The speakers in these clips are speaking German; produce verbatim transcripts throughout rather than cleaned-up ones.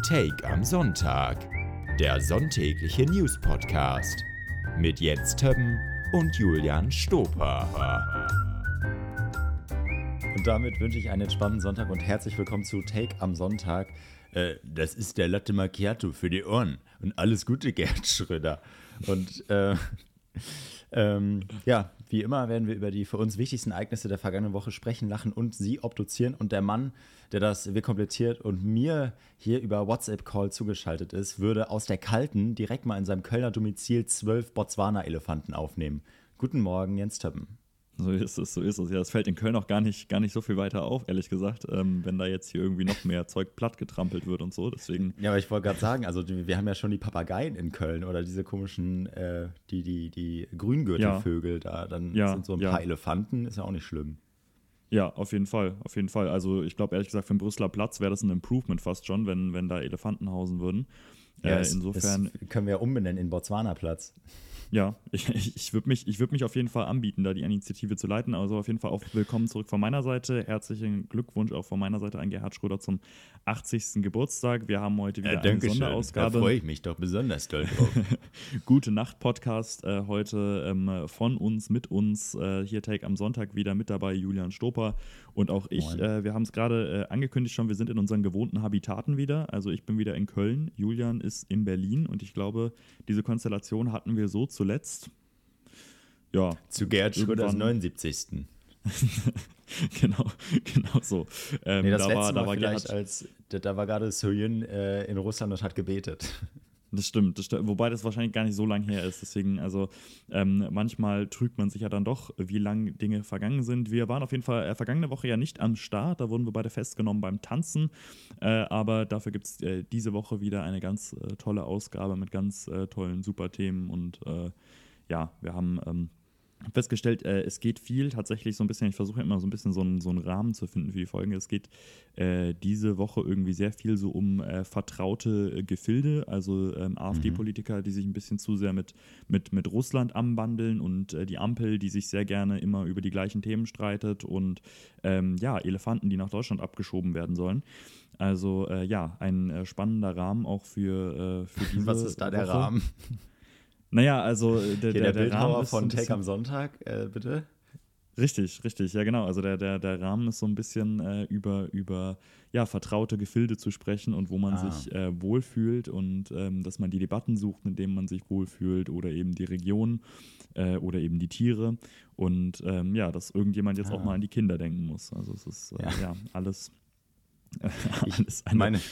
Take am Sonntag, der sonntägliche News-Podcast mit Jens Többen und Julian Stoper. Und damit wünsche ich einen entspannten Sonntag und herzlich willkommen zu Take am Sonntag. Äh, das ist der Latte Macchiato für die Ohren. Und alles Gute, Gerd Schröder. Und äh, ähm, ja, wie immer werden wir über die für uns wichtigsten Ereignisse der vergangenen Woche sprechen, lachen und sie obduzieren. Und der Mann, der das wir komplettiert und mir hier über WhatsApp-Call zugeschaltet ist, würde aus der Kalten direkt mal in seinem Kölner Domizil zwölf Botswana-Elefanten aufnehmen. Guten Morgen, Jens Többen. So ist es, so ist es. Ja, es fällt in Köln auch gar nicht, gar nicht so viel weiter auf, ehrlich gesagt, ähm, wenn da jetzt hier irgendwie noch mehr Zeug platt getrampelt wird und so. Deswegen. Ja, aber ich wollte gerade sagen, also die, wir haben ja schon die Papageien in Köln oder diese komischen, äh, die, die, die Grüngürtelvögel ja. da. Dann ja, sind so ein ja. paar Elefanten, ist ja auch nicht schlimm. Ja, auf jeden Fall, auf jeden Fall. Also ich glaube, ehrlich gesagt, für den Brüsseler Platz wäre das ein Improvement fast schon, wenn, wenn da Elefanten hausen würden. Ja, äh, es, insofern es können wir umbenennen in Botswana-Platz. Ja, ich, ich würde mich, ich würd mich auf jeden Fall anbieten, da die Initiative zu leiten. Also auf jeden Fall auch willkommen zurück von meiner Seite. Herzlichen Glückwunsch auch von meiner Seite an Gerhard Schröder zum achtzigsten Geburtstag. Wir haben heute wieder ja, eine Sonderausgabe. Da freue ich mich doch besonders doll drauf. Gute Nacht Podcast äh, heute ähm, von uns, mit uns. Äh, hier Take am Sonntag wieder mit dabei, Julian Stoper und auch ich. Äh, wir haben es gerade äh, angekündigt schon, wir sind in unseren gewohnten Habitaten wieder. Also ich bin wieder in Köln, Julian ist in Berlin und ich glaube, diese Konstellation hatten wir so zuletzt. Ja. Zu Gerhard Schröders neunundsiebzigsten genau, genau so. Ähm, nee, das da letzte war, Mal da war vielleicht Gerhard, als, da, da war gerade Soyun äh, in Russland und hat gebetet. Das stimmt, das stimmt, wobei das wahrscheinlich gar nicht so lang her ist. Deswegen, also ähm, manchmal trügt man sich ja dann doch, wie lang Dinge vergangen sind. Wir waren auf jeden Fall äh, vergangene Woche ja nicht am Start, da wurden wir beide festgenommen beim Tanzen. Äh, aber dafür gibt es äh, diese Woche wieder eine ganz äh, tolle Ausgabe mit ganz äh, tollen, super Themen. Und äh, ja, wir haben ähm, festgestellt, äh, es geht viel tatsächlich so ein bisschen, ich versuche immer so ein bisschen so einen, so einen Rahmen zu finden für die Folgen. Es geht äh, diese Woche irgendwie sehr viel so um äh, vertraute äh, Gefilde, also ähm, AfD-Politiker, die sich ein bisschen zu sehr mit, mit, mit Russland anbandeln und äh, die Ampel, die sich sehr gerne immer über die gleichen Themen streitet und ähm, ja, Elefanten, die nach Deutschland abgeschoben werden sollen. Also äh, ja, ein äh, spannender Rahmen auch für, äh, für diese Was ist da Woche. Der Rahmen? Naja, also der, der, der, der Bildhauer Rahmen von Take am Sonntag, äh, bitte? Richtig, richtig, ja genau. Also der, der, der Rahmen ist so ein bisschen äh, über, über ja, vertraute Gefilde zu sprechen und wo man ah. sich äh, wohlfühlt und ähm, dass man die Debatten sucht, in denen man sich wohlfühlt oder eben die Region äh, oder eben die Tiere und ähm, ja, dass irgendjemand jetzt ah. auch mal an die Kinder denken muss. Also es ist äh, ja. ja alles, äh, alles eine meine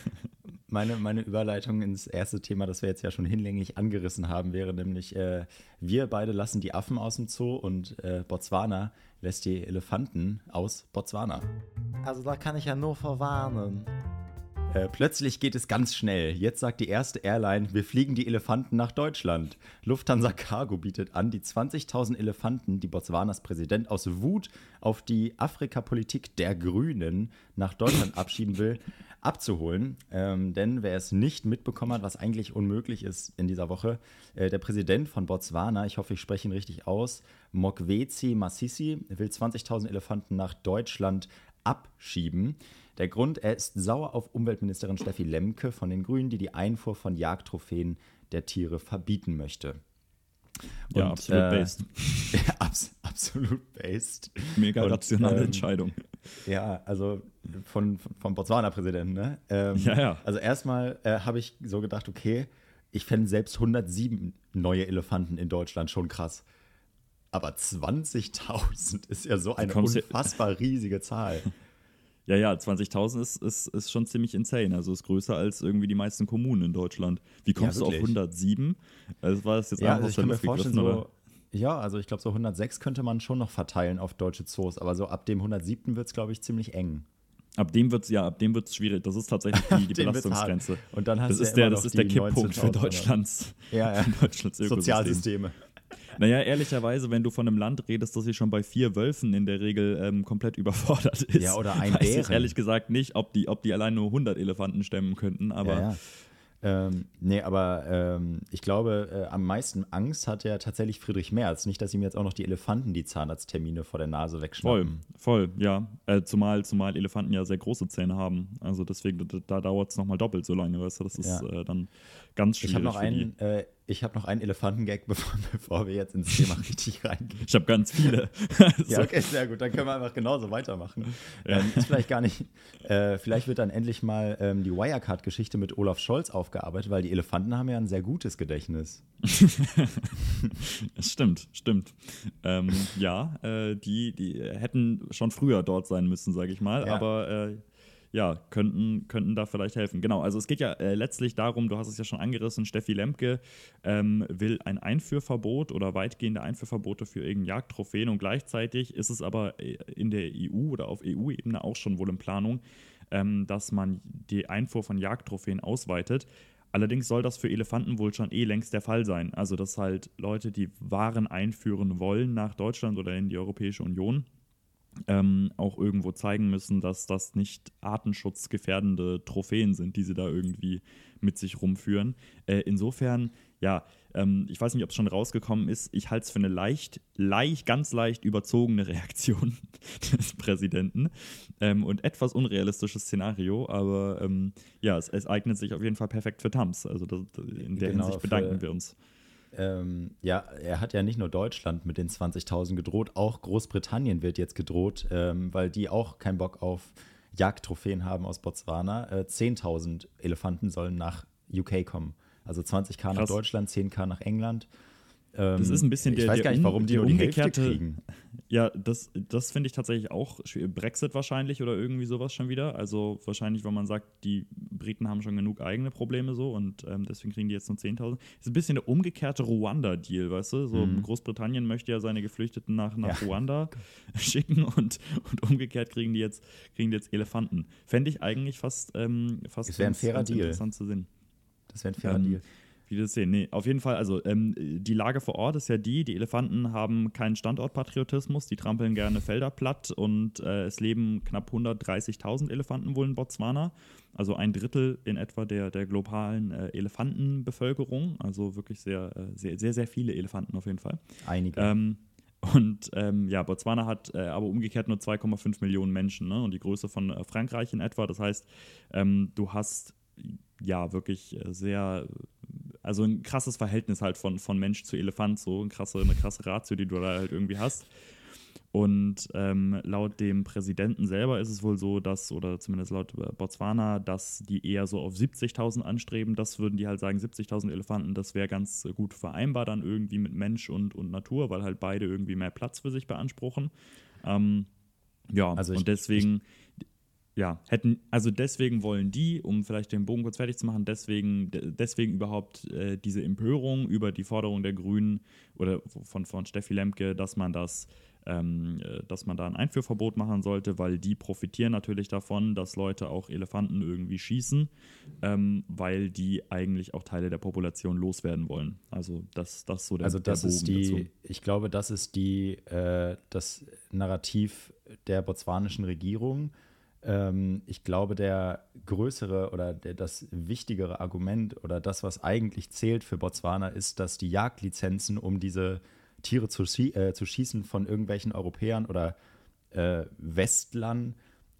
Meine, meine Überleitung ins erste Thema, das wir jetzt ja schon hinlänglich angerissen haben, wäre nämlich, äh, wir beide lassen die Affen aus dem Zoo und äh, Botswana lässt die Elefanten aus Botswana. Also da kann ich ja nur verwarnen. Äh, plötzlich geht es ganz schnell. Jetzt sagt die erste Airline, wir fliegen die Elefanten nach Deutschland. Lufthansa Cargo bietet an, die zwanzigtausend Elefanten, die Botswanas Präsident aus Wut auf die Afrikapolitik der Grünen nach Deutschland abschieben will, abzuholen. Ähm, denn wer es nicht mitbekommen hat, was eigentlich unmöglich ist in dieser Woche, äh, der Präsident von Botswana, ich hoffe, ich spreche ihn richtig aus, Mokgweetsi Masisi, will zwanzigtausend Elefanten nach Deutschland abschieben. Der Grund, er ist sauer auf Umweltministerin Steffi Lemke von den Grünen, die die Einfuhr von Jagdtrophäen der Tiere verbieten möchte. Und, ja, absolut äh, based. abs- absolut based. Mega und, rationale ähm, Entscheidung. Ja, also von, von, vom Botswana-Präsidenten, ne? Ähm, ja, ja. Also erstmal äh, habe ich so gedacht, okay, ich fände selbst hundertsieben neue Elefanten in Deutschland schon krass. Aber zwanzigtausend ist ja so eine unfassbar riesige Zahl. Ja, ja, zwanzigtausend ist, ist, ist schon ziemlich insane. Also ist größer als irgendwie die meisten Kommunen in Deutschland. Wie kommst ja, du auf hundertsieben? Also war das jetzt ja, einfach also ich kann mir vorstellen, so, oder? Ja, also ich glaube, so hundertsechs könnte man schon noch verteilen auf deutsche Zoos. Aber so ab dem hundertsiebten wird es, glaube ich, ziemlich eng. Ab dem wird es ja, ab dem wird's schwierig. Das ist tatsächlich die, die Belastungsgrenze. Und dann hast das du ist ja der, immer das noch ist der die Kipppunkt für Deutschlands, ja, ja. für Deutschlands Sozialsysteme. Naja, ehrlicherweise, wenn du von einem Land redest, das sich schon bei vier Wölfen in der Regel ähm, komplett überfordert ist, ja, oder ein weiß Bären. ich ehrlich gesagt nicht, ob die, ob die allein nur hundert Elefanten stemmen könnten, aber ja, ja. Ähm, nee, aber ähm, ich glaube, äh, am meisten Angst hat ja tatsächlich Friedrich Merz. Nicht, dass ihm jetzt auch noch die Elefanten die Zahnarzttermine vor der Nase Voll, wegschnappen. voll, ja. Äh, zumal, zumal Elefanten ja sehr große Zähne haben. Also deswegen, da, da dauert es nochmal doppelt so lange, weißt du? Das ist Ja. äh, dann ganz schwierig Ich habe noch, für die. einen, äh, ich hab noch einen Elefantengag, bevor, bevor wir jetzt ins Thema richtig reingehen. Ich habe ganz viele. Ja, So. okay, sehr gut. Dann können wir einfach genauso weitermachen. Ja. Ähm, ist vielleicht gar nicht, äh, vielleicht wird dann endlich mal ähm, die Wirecard-Geschichte mit Olaf Scholz aufgearbeitet, weil die Elefanten haben ja ein sehr gutes Gedächtnis. Stimmt, stimmt. Ähm, ja, äh, die, die hätten schon früher dort sein müssen, sage ich mal, Ja. aber äh, ja, könnten, könnten da vielleicht helfen. Genau, also es geht ja äh, letztlich darum, du hast es ja schon angerissen, Steffi Lemke ähm, will ein Einführverbot oder weitgehende Einführverbote für irgendeine Jagdtrophäen und gleichzeitig ist es aber in der E U oder auf E U-Ebene auch schon wohl in Planung, ähm, dass man die Einfuhr von Jagdtrophäen ausweitet. Allerdings soll das für Elefanten wohl schon eh längst der Fall sein. Also dass halt Leute, die Waren einführen wollen nach Deutschland oder in die Europäische Union, ähm, auch irgendwo zeigen müssen, dass das nicht artenschutzgefährdende Trophäen sind, die sie da irgendwie mit sich rumführen. Äh, insofern, ja, ähm, ich weiß nicht, ob es schon rausgekommen ist, ich halte es für eine leicht, leicht, ganz leicht überzogene Reaktion des Präsidenten ähm, und etwas unrealistisches Szenario, aber ähm, ja, es, es eignet sich auf jeden Fall perfekt für Tams. Also das, in der Genau, Hinsicht bedanken für- wir uns. Ähm, ja, er hat ja nicht nur Deutschland mit den zwanzigtausend gedroht, auch Großbritannien wird jetzt gedroht, ähm, weil die auch keinen Bock auf Jagdtrophäen haben aus Botswana. Äh, zehntausend Elefanten sollen nach U K kommen. Also zwanzig K nach Krass. Deutschland, zehn K nach England. Ähm, Das ist ein bisschen ich der- weiß der gar nicht, um- warum die der nur die Hälfte umgekehrte- kriegen. Ja, das, das finde ich tatsächlich auch schwierig. Brexit wahrscheinlich oder irgendwie sowas schon wieder. Also wahrscheinlich, weil man sagt, die Briten haben schon genug eigene Probleme so und ähm, deswegen kriegen die jetzt nur zehntausend. Ist ein bisschen der umgekehrte Ruanda-Deal, weißt du? So Mhm. Großbritannien möchte ja seine Geflüchteten nach, nach Ja. Ruanda schicken und, und umgekehrt kriegen die jetzt, kriegen die jetzt Elefanten. Fände ich eigentlich fast, ähm, fast Es wär ein fairer Deal. interessant zu sehen. Das wäre ein fairer Ähm, Deal. Wie das sehen. Nee, auf jeden Fall, also ähm, die Lage vor Ort ist ja die, die Elefanten haben keinen Standortpatriotismus, die trampeln gerne Felder platt und äh, es leben knapp hundertdreißigtausend Elefanten wohl in Botswana, also ein Drittel in etwa der, der globalen äh, Elefantenbevölkerung, also wirklich sehr, äh, sehr, sehr, sehr viele Elefanten auf jeden Fall. Einige. Ähm, und ähm, ja, Botswana hat äh, aber umgekehrt nur zwei Komma fünf Millionen Menschen, ne? Und die Größe von äh, Frankreich in etwa. Das heißt, ähm, du hast ja wirklich äh, sehr, also ein krasses Verhältnis halt von, von Mensch zu Elefant, so eine krasse, eine krasse Ratio, die du da halt irgendwie hast. Und ähm, laut dem Präsidenten selber ist es wohl so, dass, oder zumindest laut Botswana, dass die eher so auf siebzigtausend anstreben. Das würden die halt sagen, siebzigtausend Elefanten, das wäre ganz gut vereinbar dann irgendwie mit Mensch und, und Natur, weil halt beide irgendwie mehr Platz für sich beanspruchen. Ähm, ja, Also ich- und deswegen, ja, hätten, also deswegen wollen die, um vielleicht den Bogen kurz fertig zu machen, deswegen, de- deswegen überhaupt äh, diese Empörung über die Forderung der Grünen oder von, von Steffi Lemke, dass man das Ähm, äh, dass man da ein Einführverbot machen sollte, weil die profitieren natürlich davon, dass Leute auch Elefanten irgendwie schießen, ähm, weil die eigentlich auch Teile der Population loswerden wollen. Also das, das ist so der, Also das der ist Bogen die, dazu. ich glaube, das ist die, äh, das Narrativ der botswanischen Regierung. Ähm, ich glaube, der größere oder der, das wichtigere Argument oder das, was eigentlich zählt für Botswana, ist, dass die Jagdlizenzen, um diese Tiere zu, schie äh, zu schießen von irgendwelchen Europäern oder äh, Westlern,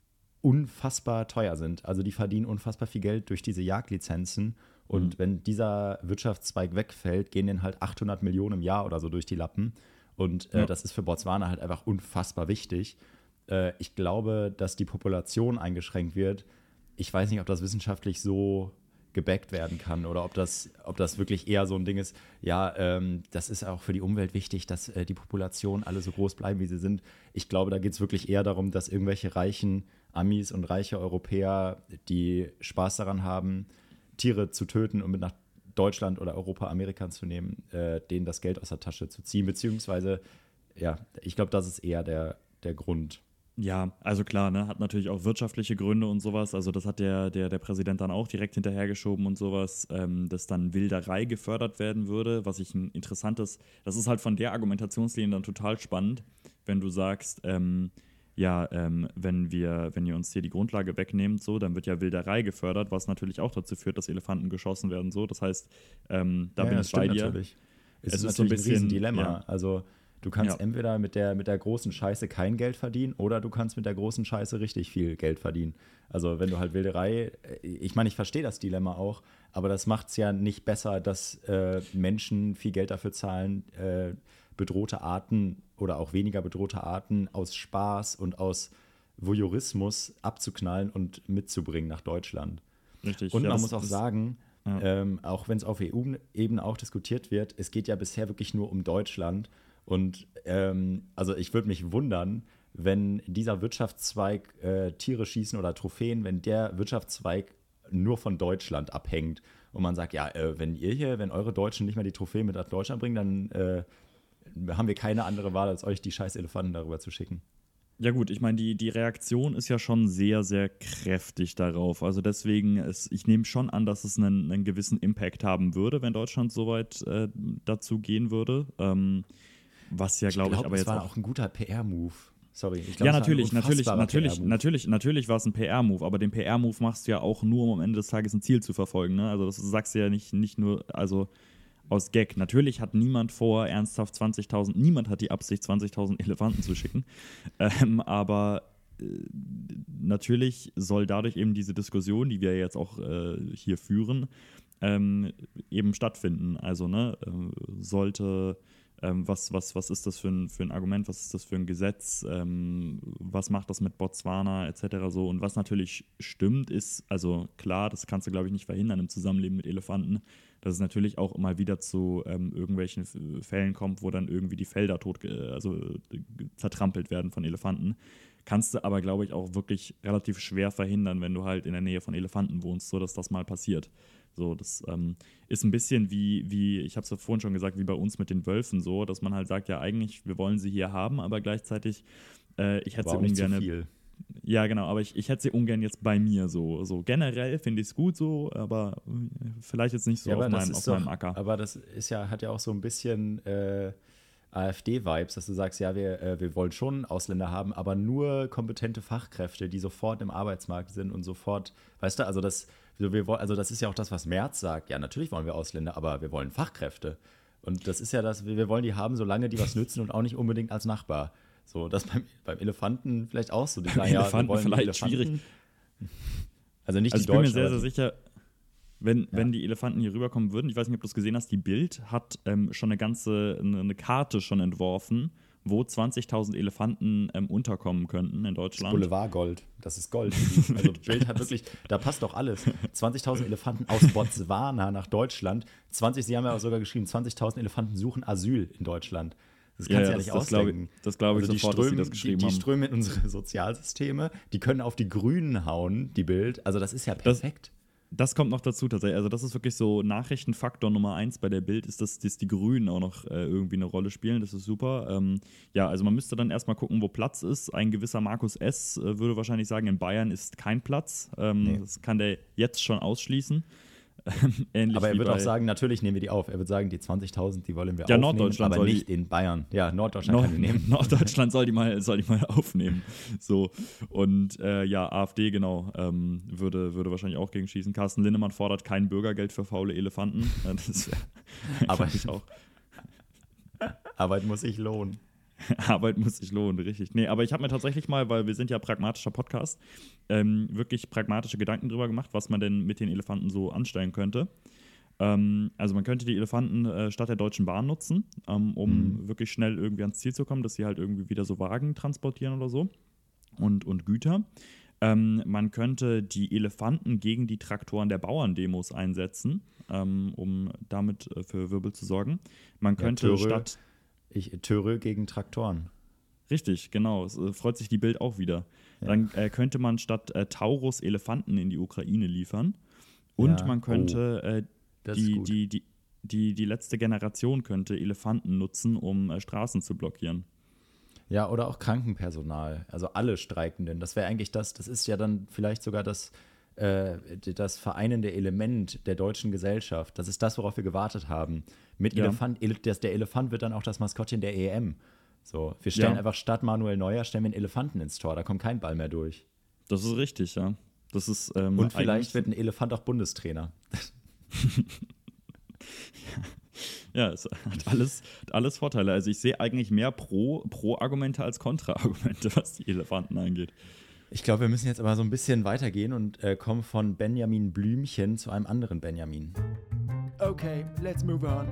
unfassbar teuer sind. Also die verdienen unfassbar viel Geld durch diese Jagdlizenzen. Und Mhm. wenn dieser Wirtschaftszweig wegfällt, gehen denen halt achthundert Millionen im Jahr oder so durch die Lappen. Und äh, Ja. das ist für Botswana halt einfach unfassbar wichtig. Äh, ich glaube, dass die Population eingeschränkt wird. Ich weiß nicht, ob das wissenschaftlich so gebackt werden kann oder ob das, ob das wirklich eher so ein Ding ist, ja, ähm, das ist auch für die Umwelt wichtig, dass äh, die Population alle so groß bleiben, wie sie sind. Ich glaube, da geht es wirklich eher darum, dass irgendwelche reichen Amis und reiche Europäer, die Spaß daran haben, Tiere zu töten und mit nach Deutschland oder Europa, Amerika zu nehmen, äh, denen das Geld aus der Tasche zu ziehen, beziehungsweise, ja, ich glaube, das ist eher der, der Grund. Ja, also klar, ne, hat natürlich auch wirtschaftliche Gründe und sowas. Also das hat der, der, der Präsident dann auch direkt hinterhergeschoben und sowas, ähm, dass dann Wilderei gefördert werden würde, was ich ein interessantes, das ist halt von der Argumentationslinie dann total spannend, wenn du sagst, ähm, ja, ähm, wenn wir, wenn ihr uns hier die Grundlage wegnehmt, so, dann wird ja Wilderei gefördert, was natürlich auch dazu führt, dass Elefanten geschossen werden. So. Das heißt, ähm, da ja, bin das ich bei stimmt dir. natürlich. Es, Es ist, ist so ein natürlich ein bisschen- Riesendilemma. ja. Also du kannst Ja. entweder mit der, mit der großen Scheiße kein Geld verdienen oder du kannst mit der großen Scheiße richtig viel Geld verdienen. Also wenn du halt Wilderei, ich meine, ich verstehe das Dilemma auch, aber das macht es ja nicht besser, dass äh, Menschen viel Geld dafür zahlen, äh, bedrohte Arten oder auch weniger bedrohte Arten aus Spaß und aus Voyeurismus abzuknallen und mitzubringen nach Deutschland. Richtig. Und ja, man das- muss auch das- sagen, ja. ähm, auch wenn es auf E U-Ebene auch diskutiert wird, es geht ja bisher wirklich nur um Deutschland. Und ähm, also ich würde mich wundern, wenn dieser Wirtschaftszweig äh, Tiere schießen oder Trophäen, wenn der Wirtschaftszweig nur von Deutschland abhängt und man sagt, ja, äh, wenn ihr hier, wenn eure Deutschen nicht mehr die Trophäen mit nach Deutschland bringen, dann äh, haben wir keine andere Wahl, als euch die scheiß Elefanten darüber zu schicken. Ja gut, ich meine, die, die Reaktion ist ja schon sehr, sehr kräftig darauf. Also deswegen, ist, ich nehme schon an, dass es einen, einen gewissen Impact haben würde, wenn Deutschland soweit äh, dazu gehen würde. Ähm, was ja, glaube ich, glaub, aber es jetzt war auch auch ein guter P R-Move. Sorry. Ich glaub, ja, es war ein natürlich, natürlich, unfassbarer natürlich, P R-Move. natürlich, natürlich war es ein P R-Move, aber den P R-Move machst du ja auch nur, um am Ende des Tages ein Ziel zu verfolgen. Ne? Also das sagst du ja nicht, nicht nur, also aus Gag. Natürlich hat niemand vor, ernsthaft zwanzigtausend, niemand hat die Absicht, zwanzigtausend Elefanten zu schicken. Ähm, aber äh, natürlich soll dadurch eben diese Diskussion, die wir jetzt auch äh, hier führen, ähm, eben stattfinden. Also ne, äh, sollte Ähm, was, was, was ist das für ein, für ein Argument, was ist das für ein Gesetz, ähm, was macht das mit Botswana et cetera so. Und was natürlich stimmt, ist, also klar, das kannst du, glaube ich, nicht verhindern im Zusammenleben mit Elefanten, dass es natürlich auch immer wieder zu ähm, irgendwelchen F- Fällen kommt, wo dann irgendwie die Felder tot, also äh, zertrampelt werden von Elefanten. Kannst du aber, glaube ich, auch wirklich relativ schwer verhindern, wenn du halt in der Nähe von Elefanten wohnst, so dass das mal passiert. So, das ähm, ist ein bisschen wie, wie ich habe es ja vorhin schon gesagt, wie bei uns mit den Wölfen so, dass man halt sagt, ja eigentlich, wir wollen sie hier haben, aber gleichzeitig, äh, ich hätte War sie auch nicht zu ungern. viel. Ja, genau, aber ich, ich hätte sie ungern jetzt bei mir so. So generell finde ich es gut so, aber äh, vielleicht jetzt nicht so Ja, auf, aber das meinem, ist auf doch, meinem Acker. Aber das ist ja, hat ja auch so ein bisschen äh, AfD-Vibes, dass du sagst, ja, wir, äh, wir wollen schon Ausländer haben, aber nur kompetente Fachkräfte, die sofort im Arbeitsmarkt sind und sofort, weißt du, also das, wir, wollen- also das ist ja auch das, was Merz sagt. Ja, natürlich wollen wir Ausländer, aber wir wollen Fachkräfte. Und das ist ja das, wir wir wollen die haben, solange die was nützen und auch nicht unbedingt als Nachbar. So, das beim, beim Elefanten vielleicht auch so. Die sagen, ja, wir Elefanten wollen die vielleicht Elefanten. schwierig. Also nicht Also die ich bin mir Deutschen, sehr, aber sehr die- sicher, wenn, Ja. wenn die Elefanten hier rüberkommen würden, ich weiß nicht, ob du es gesehen hast, die Bild hat ähm, schon eine ganze, eine, eine Karte schon entworfen, wo zwanzigtausend Elefanten ähm, unterkommen könnten in Deutschland. Boulevardgold. Das ist Gold. Also Bild hat wirklich, da passt doch alles. zwanzigtausend Elefanten aus Botswana nach Deutschland. zwanzig, sie haben ja auch sogar geschrieben, zwanzigtausend Elefanten suchen Asyl in Deutschland. Das Ja, kannst du ja, ja nicht das- das glaub ich- ausdenken. das glaub ich also die sofort, dass sie strömen, das geschrieben die, die haben. strömen in unsere Sozialsysteme, die können auf die Grünen hauen, die Bild. Also das ist ja Das- perfekt. Das kommt noch dazu tatsächlich. Also das ist wirklich so Nachrichtenfaktor Nummer eins bei der Bild, ist, dass, dass die Grünen auch noch äh, irgendwie eine Rolle spielen. Das ist super. Ähm, ja, also man müsste dann erstmal gucken, wo Platz ist. Ein gewisser Markus S. Äh, würde wahrscheinlich sagen, in Bayern ist kein Platz. Ähm, Nee. Das kann der jetzt schon ausschließen. Ähm, Ähnlich Aber er wie wird bei auch sagen, natürlich nehmen wir die auf. Er wird sagen, die zwanzigtausend, die wollen wir Ja, aufnehmen, Norddeutschland aber soll nicht die- in Bayern. Ja, Norddeutschland Nord kann die nehmen. Norddeutschland soll die mal, soll die mal aufnehmen. So. Und äh, ja, AfD, genau, ähm, würde, würde wahrscheinlich auch gegen schießen. Carsten Linnemann fordert kein Bürgergeld für faule Elefanten. Äh, Das wäre Aber- ich auch. Arbeit muss sich lohnen. Arbeit muss sich lohnen, richtig. Nee, aber ich habe mir tatsächlich mal, weil wir sind ja pragmatischer Podcast, ähm, wirklich pragmatische Gedanken drüber gemacht, was man denn mit den Elefanten so anstellen könnte. Ähm, also man könnte die Elefanten äh, statt der Deutschen Bahn nutzen, ähm, um Mhm. wirklich schnell irgendwie ans Ziel zu kommen, dass sie halt irgendwie wieder so Wagen transportieren oder so und, und Güter. Ähm, man könnte die Elefanten gegen die Traktoren der Bauerndemos einsetzen, ähm, um damit äh, für Wirbel zu sorgen. Man Ja, könnte Törö. statt Ich, Töre gegen Traktoren. Richtig, genau. Es äh, freut sich die Bild auch wieder. Ja. Dann äh, könnte man statt äh, Taurus Elefanten in die Ukraine liefern. Und Ja. man könnte äh, Das ist die, gut. die, die, die, die letzte Generation könnte Elefanten nutzen, um äh, Straßen zu blockieren. Ja, oder auch Krankenpersonal, also alle Streikenden. Das wäre eigentlich das, das ist ja dann vielleicht sogar das, äh, das vereinende Element der deutschen Gesellschaft. Das ist das, worauf wir gewartet haben. Mit Ja. Elefant, Ele- das, der Elefant wird dann auch das Maskottchen der E M. So, wir stellen Ja. einfach statt Manuel Neuer, stellen wir einen Elefanten ins Tor, da kommt kein Ball mehr durch. Das ist richtig, ja. Das ist, ähm, Und vielleicht eigentlich- wird ein Elefant auch Bundestrainer. Ja, es hat alles, hat alles Vorteile. Also ich sehe eigentlich mehr Pro- Pro-Argumente als Kontra-Argumente, was die Elefanten angeht. Ich glaube, wir müssen jetzt aber so ein bisschen weitergehen und äh, kommen von Benjamin Blümchen zu einem anderen Benjamin. Okay, let's move on.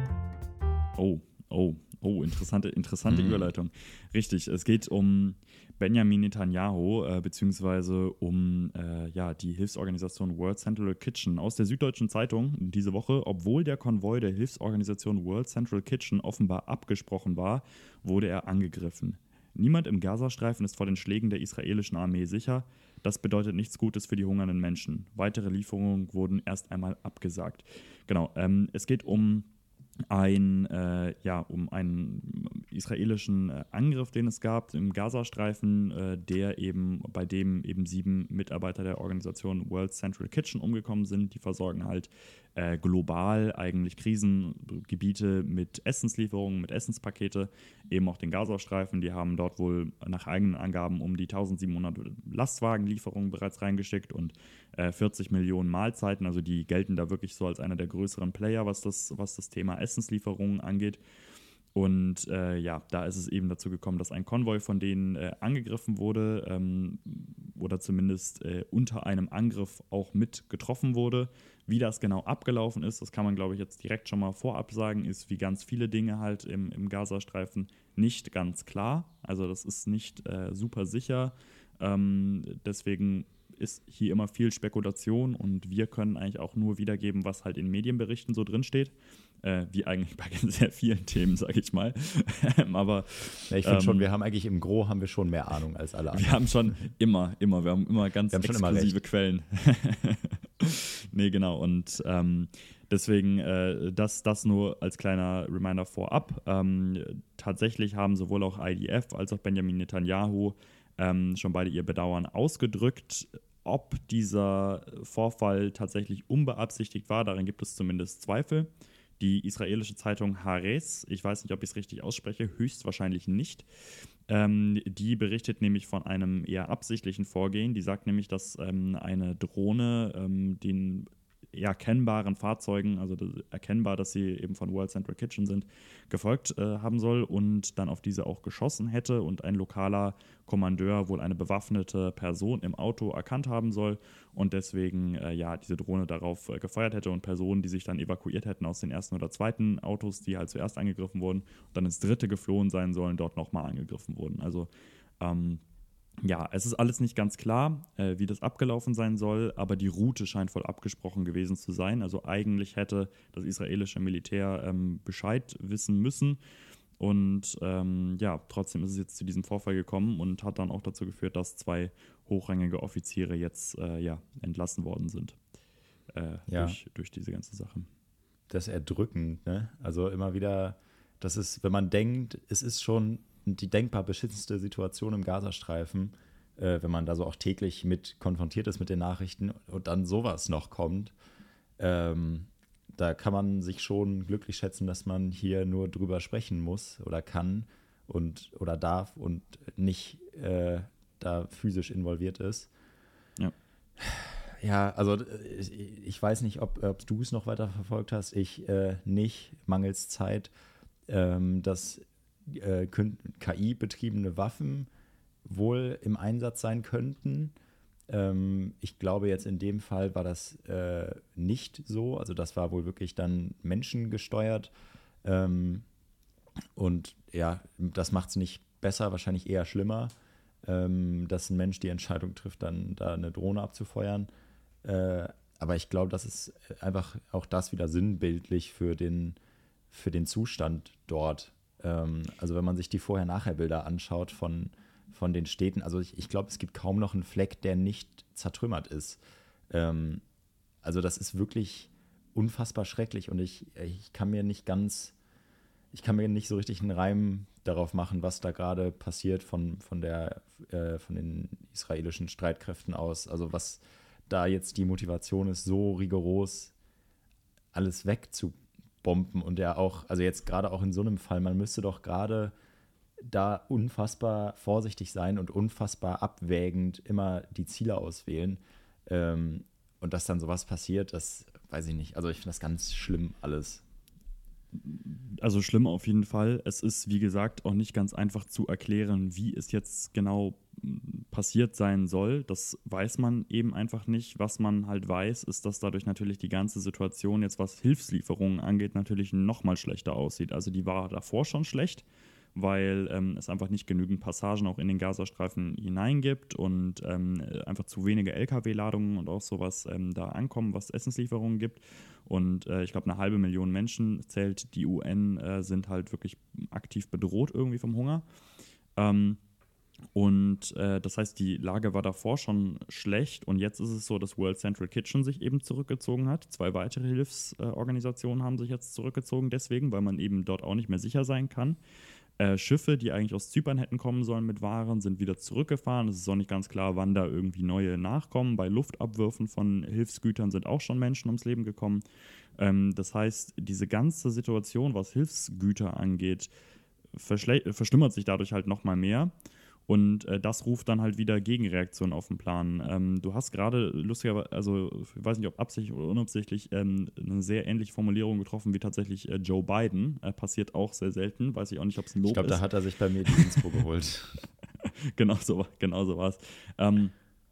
Oh, oh, oh, interessante, interessante Mhm. Überleitung. Richtig, es geht um Benjamin Netanyahu, äh, beziehungsweise um äh, ja, die Hilfsorganisation World Central Kitchen aus der Süddeutschen Zeitung diese Woche. Obwohl der Konvoi der Hilfsorganisation World Central Kitchen offenbar abgesprochen war, wurde er angegriffen. Niemand im Gazastreifen ist vor den Schlägen der israelischen Armee sicher. Das bedeutet nichts Gutes für die hungernden Menschen. Weitere Lieferungen wurden erst einmal abgesagt. Genau, ähm, es geht um ein, äh, ja, um einen israelischen äh, Angriff, den es gab im Gazastreifen, äh, der eben, bei dem eben sieben Mitarbeiter der Organisation World Central Kitchen umgekommen sind. Die versorgen halt äh, global eigentlich Krisengebiete mit Essenslieferungen, mit Essenspakete, eben auch den Gazastreifen. Die haben dort wohl nach eigenen Angaben um die eintausendsiebenhundert Lastwagenlieferungen bereits reingeschickt und äh, vierzig Millionen Mahlzeiten. Also die gelten da wirklich so als einer der größeren Player, was das, was das Thema Essenslieferungen angeht. Und äh, ja, da ist es eben dazu gekommen, dass ein Konvoi von denen äh, angegriffen wurde ähm, oder zumindest äh, unter einem Angriff auch mit getroffen wurde. Wie das genau abgelaufen ist, das kann man, glaube ich, jetzt direkt schon mal vorab sagen, ist wie ganz viele Dinge halt im, im Gazastreifen nicht ganz klar. Also das ist nicht äh, super sicher. Ähm, deswegen ist hier immer viel Spekulation und wir können eigentlich auch nur wiedergeben, was halt in Medienberichten so drinsteht. Äh, wie eigentlich bei sehr vielen Themen, sage ich mal. Aber Ja, ich finde ähm, schon, wir haben eigentlich im Gro haben wir schon mehr Ahnung als alle anderen. wir haben schon immer, immer, wir haben immer ganz Wir haben schon immer exklusive recht. Quellen. Nee, genau. Und ähm, deswegen äh, das, das nur als kleiner Reminder vorab. Ähm, tatsächlich haben sowohl auch I D F als auch Benjamin Netanyahu ähm, schon beide ihr Bedauern ausgedrückt. Ob dieser Vorfall tatsächlich unbeabsichtigt war, daran gibt es zumindest Zweifel. Die israelische Zeitung Haaretz, ich weiß nicht, ob ich es richtig ausspreche, höchstwahrscheinlich nicht. Ähm, die berichtet nämlich von einem eher absichtlichen Vorgehen. Die sagt nämlich, dass ähm, eine Drohne ähm, den erkennbaren Fahrzeugen, also das, erkennbar, dass sie eben von World Central Kitchen sind, gefolgt äh, haben soll und dann auf diese auch geschossen hätte und ein lokaler Kommandeur wohl eine bewaffnete Person im Auto erkannt haben soll und deswegen äh, ja diese Drohne darauf äh, gefeuert hätte und Personen, die sich dann evakuiert hätten aus den ersten oder zweiten Autos, die halt zuerst angegriffen wurden und dann ins dritte geflohen sein sollen, dort nochmal angegriffen wurden. Also ähm, ja, es ist alles nicht ganz klar, äh, wie das abgelaufen sein soll, aber die Route scheint voll abgesprochen gewesen zu sein. Also eigentlich hätte das israelische Militär ähm, Bescheid wissen müssen. Und ähm, ja, trotzdem ist es jetzt zu diesem Vorfall gekommen und hat dann auch dazu geführt, dass zwei hochrangige Offiziere jetzt äh, ja, entlassen worden sind äh, Ja. durch, durch diese ganze Sache. Das ist erdrückend, ne? Also immer wieder, das ist, wenn man denkt, es ist schon die denkbar beschissenste Situation im Gazastreifen, äh, wenn man da so auch täglich mit konfrontiert ist mit den Nachrichten und dann sowas noch kommt, ähm, da kann man sich schon glücklich schätzen, dass man hier nur drüber sprechen muss oder kann und oder darf und nicht äh, da physisch involviert ist. Ja. Ja, also ich, ich weiß nicht, ob, ob du es noch weiter verfolgt hast. Ich äh, nicht, mangels Zeit, ähm, dass äh, K I-betriebene Waffen wohl im Einsatz sein könnten. Ähm, ich glaube, jetzt in dem Fall war das äh, nicht so. Also das war wohl wirklich dann menschengesteuert. Ähm, und ja, das macht es nicht besser, wahrscheinlich eher schlimmer, ähm, dass ein Mensch die Entscheidung trifft, dann da eine Drohne abzufeuern. Äh, aber ich glaube, das ist einfach auch das wieder sinnbildlich für den, für den Zustand dort. Ähm, also wenn man sich die Vorher-Nachher-Bilder anschaut von, von den Städten, also ich, ich glaube, es gibt kaum noch einen Fleck, der nicht zertrümmert ist. Ähm, also das ist wirklich unfassbar schrecklich und ich, ich kann mir nicht ganz, ich kann mir nicht so richtig einen Reim darauf machen, was da gerade passiert von, von, der, äh, von den israelischen Streitkräften aus. Also was da jetzt die Motivation ist, so rigoros alles wegzubomben und ja auch, also jetzt gerade auch in so einem Fall, man müsste doch gerade da unfassbar vorsichtig sein und unfassbar abwägend immer die Ziele auswählen. Ähm, und dass dann sowas passiert, das weiß ich nicht. Also ich finde das ganz schlimm alles. Also schlimm auf jeden Fall. Es ist, wie gesagt, auch nicht ganz einfach zu erklären, wie es jetzt genau passiert sein soll. Das weiß man eben einfach nicht. Was man halt weiß, ist, dass dadurch natürlich die ganze Situation jetzt, was Hilfslieferungen angeht, natürlich noch mal schlechter aussieht. Also die war davor schon schlecht, weil ähm, es einfach nicht genügend Passagen auch in den Gazastreifen hineingibt und ähm, einfach zu wenige L K W-Ladungen und auch sowas ähm, da ankommen, was Essenslieferungen gibt. Und äh, ich glaube, eine halbe Million Menschen, zählt die U N, äh, sind halt wirklich aktiv bedroht irgendwie vom Hunger. Ähm, und äh, das heißt, die Lage war davor schon schlecht und jetzt ist es so, dass World Central Kitchen sich eben zurückgezogen hat. Zwei weitere Hilfsorganisationen haben sich jetzt zurückgezogen deswegen, weil man eben dort auch nicht mehr sicher sein kann. Äh, Schiffe, die eigentlich aus Zypern hätten kommen sollen mit Waren, sind wieder zurückgefahren. Es ist auch nicht ganz klar, wann da irgendwie neue nachkommen. Bei Luftabwürfen von Hilfsgütern sind auch schon Menschen ums Leben gekommen. Ähm, das heißt, diese ganze Situation, was Hilfsgüter angeht, verschle- verschlimmert sich dadurch halt nochmal mehr. Und äh, das ruft dann halt wieder Gegenreaktionen auf den Plan. Ähm, du hast gerade lustigerweise, also ich weiß nicht, ob absichtlich oder unabsichtlich, ähm, eine sehr ähnliche Formulierung getroffen wie tatsächlich äh, Joe Biden. Äh, passiert auch sehr selten. Weiß ich auch nicht, ob es ein Lob Ich glaube, ist. da hat er sich bei mir die Inspo geholt. genau so, genau so war es. Ähm,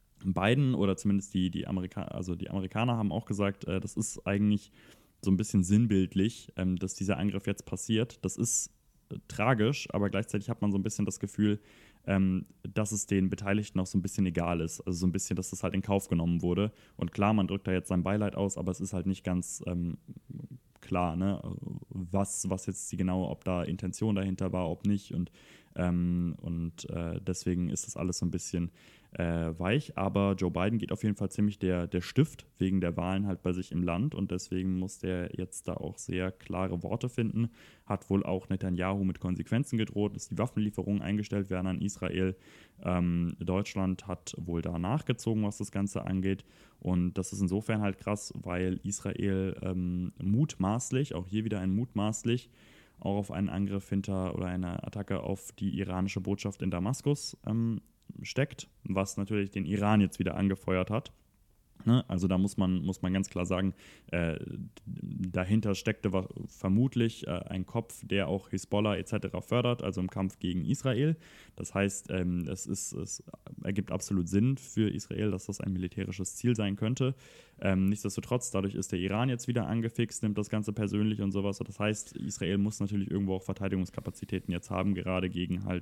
Biden oder zumindest die, die, Amerika- also die Amerikaner haben auch gesagt, äh, das ist eigentlich so ein bisschen sinnbildlich, ähm, dass dieser Angriff jetzt passiert. Das ist äh, tragisch, aber gleichzeitig hat man so ein bisschen das Gefühl, ähm, dass es den Beteiligten auch so ein bisschen egal ist. Also so ein bisschen, dass das halt in Kauf genommen wurde. Und klar, man drückt da jetzt sein Beileid aus, aber es ist halt nicht ganz ähm, klar, ne, was, was jetzt die genaue, ob da Intention dahinter war, ob nicht. Und, ähm, und äh, deswegen ist das alles so ein bisschen äh, weich. Aber Joe Biden geht auf jeden Fall ziemlich der, der Stift wegen der Wahlen halt bei sich im Land. Und deswegen muss der jetzt da auch sehr klare Worte finden. Hat wohl auch Netanyahu mit Konsequenzen gedroht, dass die Waffenlieferungen eingestellt werden an Israel. Ähm, Deutschland hat wohl da nachgezogen, was das Ganze angeht. Und das ist insofern halt krass, weil Israel ähm, mutmaßlich, auch hier wieder ein mutmaßlich, auch auf einen Angriff hinter oder eine Attacke auf die iranische Botschaft in Damaskus ähm, steckt, was natürlich den Iran jetzt wieder angefeuert hat. Ne? Also da muss man, muss man ganz klar sagen, äh, dahinter steckte wa- vermutlich äh, ein Kopf, der auch Hisbollah et cetera fördert, also im Kampf gegen Israel. Das heißt, ähm, es, ist, es ergibt absolut Sinn für Israel, dass das ein militärisches Ziel sein könnte. Ähm, nichtsdestotrotz, dadurch ist der Iran jetzt wieder angefixt, nimmt das Ganze persönlich und sowas. Das heißt, Israel muss natürlich irgendwo auch Verteidigungskapazitäten jetzt haben, gerade gegen halt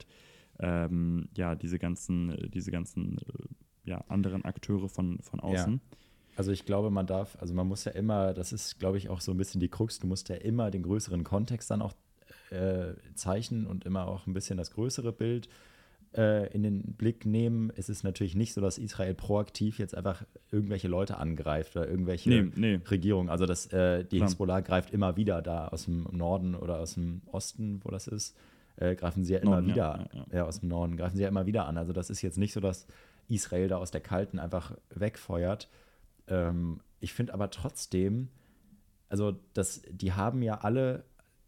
ähm, ja, diese ganzen, diese ganzen äh, ja, anderen Akteure von, von außen. Ja. Also ich glaube, man darf, also man muss ja immer, das ist, glaube ich, auch so ein bisschen die Krux, du musst ja immer den größeren Kontext dann auch äh, zeichnen und immer auch ein bisschen das größere Bild äh, in den Blick nehmen. Es ist natürlich nicht so, dass Israel proaktiv jetzt einfach irgendwelche Leute angreift oder irgendwelche Nee, nee. Regierungen. Also das, äh, die Klar. Hisbollah greift immer wieder da aus dem Norden oder aus dem Osten, wo das ist, äh, greifen sie ja immer Norden, ja, wieder, ja, ja. ja, aus dem Norden, greifen sie ja immer wieder an. Also das ist jetzt nicht so, dass Israel da aus der Kalten einfach wegfeuert. Ähm, ich finde aber trotzdem, also das, die haben ja alle,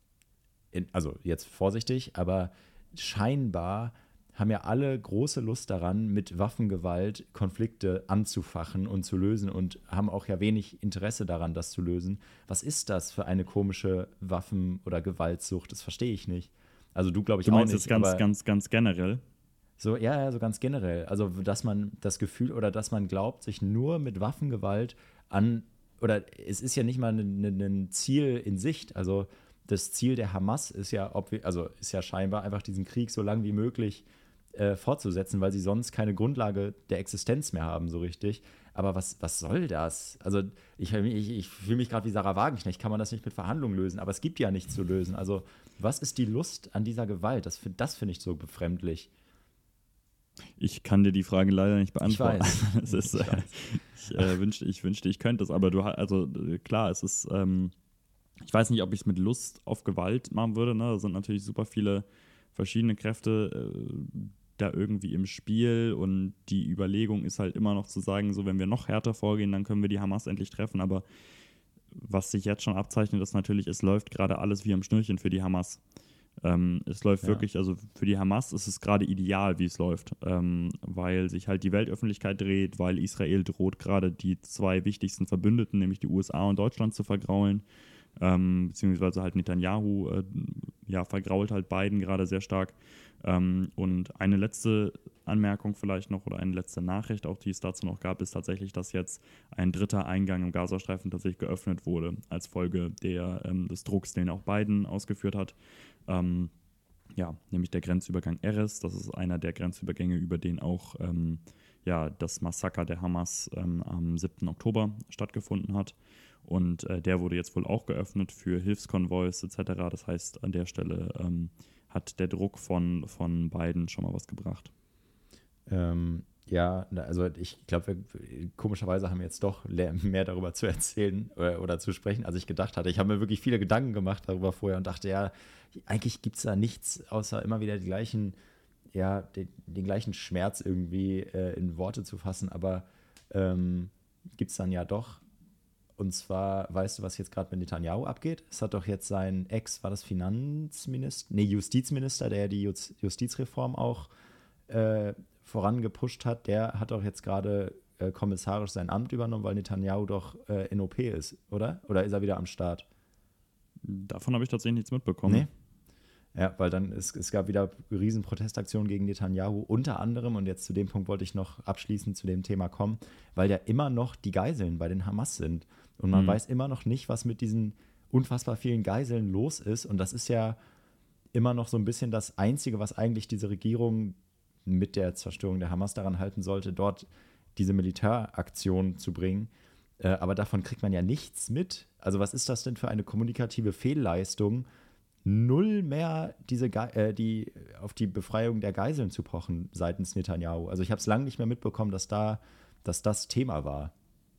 in, also jetzt vorsichtig, aber scheinbar haben ja alle große Lust daran, mit Waffengewalt Konflikte anzufachen und zu lösen und haben auch ja wenig Interesse daran, das zu lösen. Was ist das für eine komische Waffen- oder Gewaltsucht? Das verstehe ich nicht. Also du, glaube ich, Du auch meinst nicht. es ganz, aber ganz, ganz generell? so, ja, ja, so ganz generell. Also, dass man das Gefühl oder dass man glaubt, sich nur mit Waffengewalt an, oder es ist ja nicht mal ein, ein, ein Ziel in Sicht. Also, das Ziel der Hamas ist ja, ob wir, also ist ja scheinbar einfach diesen Krieg so lang wie möglich äh, fortzusetzen, weil sie sonst keine Grundlage der Existenz mehr haben, so richtig. Aber was, was soll das? Also, ich, ich, ich fühle mich gerade wie Sarah Wagenknecht, kann man das nicht mit Verhandlungen lösen, aber es gibt ja nichts zu lösen. Also, was ist die Lust an dieser Gewalt? Das, find- das finde ich so befremdlich. Ich kann dir die Frage leider nicht beantworten. Ich weiß. Es ist, Ich äh, weiß. ich äh, wünschte, ich wünschte, ich könnte es, aber du hast, also äh, klar, es ist, ähm, ich weiß nicht, ob ich es mit Lust auf Gewalt machen würde. Ne? Da sind natürlich super viele verschiedene Kräfte äh, da irgendwie im Spiel und die Überlegung ist halt immer noch zu sagen, so wenn wir noch härter vorgehen, dann können wir die Hamas endlich treffen, aber was sich jetzt schon abzeichnet, ist natürlich, es läuft gerade alles wie am Schnürchen für die Hamas. Ähm, es läuft Ja. wirklich, also für die Hamas ist es gerade ideal, wie es läuft, ähm, weil sich halt die Weltöffentlichkeit dreht, weil Israel droht gerade die zwei wichtigsten Verbündeten, nämlich die U S A und Deutschland, zu vergraulen, ähm, beziehungsweise halt Netanyahu, äh, ja, vergrault halt Biden gerade sehr stark. Ähm, und eine letzte Anmerkung vielleicht noch oder eine letzte Nachricht, auch die es dazu noch gab, ist tatsächlich, dass jetzt ein dritter Eingang im Gazastreifen tatsächlich geöffnet wurde, als Folge der, ähm, des Drucks, den auch Biden ausgeführt hat. Ähm, ja, nämlich der Grenzübergang Erez. Das ist einer der Grenzübergänge, über den auch ähm, ja, das Massaker der Hamas ähm, am siebten Oktober stattgefunden hat. Und äh, der wurde jetzt wohl auch geöffnet für Hilfskonvois et cetera. Das heißt, an der Stelle ähm, hat der Druck von, von Biden schon mal was gebracht. Ähm, ja, na, also ich glaube, komischerweise haben wir jetzt doch le- mehr darüber zu erzählen oder, oder zu sprechen, als ich gedacht hatte. Ich habe mir wirklich viele Gedanken gemacht darüber vorher und dachte, ja, eigentlich gibt es da nichts, außer immer wieder die gleichen, ja, den, den gleichen Schmerz irgendwie äh, in Worte zu fassen, aber ähm, gibt es dann ja doch. Und zwar, weißt du, was jetzt gerade mit Netanyahu abgeht? Es hat doch jetzt sein Ex, war das Finanzminister? Nee, Justizminister, der die Juz- Justizreform auch äh, vorangepusht hat, der hat doch jetzt gerade äh, kommissarisch sein Amt übernommen, weil Netanyahu doch äh, in O P ist, oder? Oder ist er wieder am Start? Davon habe ich tatsächlich nichts mitbekommen. Nee? Ja, weil dann, es, es gab wieder riesen Protestaktionen gegen Netanyahu, unter anderem, und jetzt zu dem Punkt wollte ich noch abschließend zu dem Thema kommen, weil ja immer noch die Geiseln bei den Hamas sind. Und man Mhm. weiß immer noch nicht, was mit diesen unfassbar vielen Geiseln los ist. Und das ist ja immer noch so ein bisschen das Einzige, was eigentlich diese Regierung mit der Zerstörung der Hamas daran halten sollte, dort diese Militäraktion zu bringen. Äh, aber davon kriegt man ja nichts mit. Also was ist das denn für eine kommunikative Fehlleistung, null mehr diese Ge äh, die auf die Befreiung der Geiseln zu pochen seitens Netanyahu. Also ich habe es lange nicht mehr mitbekommen, dass da, dass das Thema war.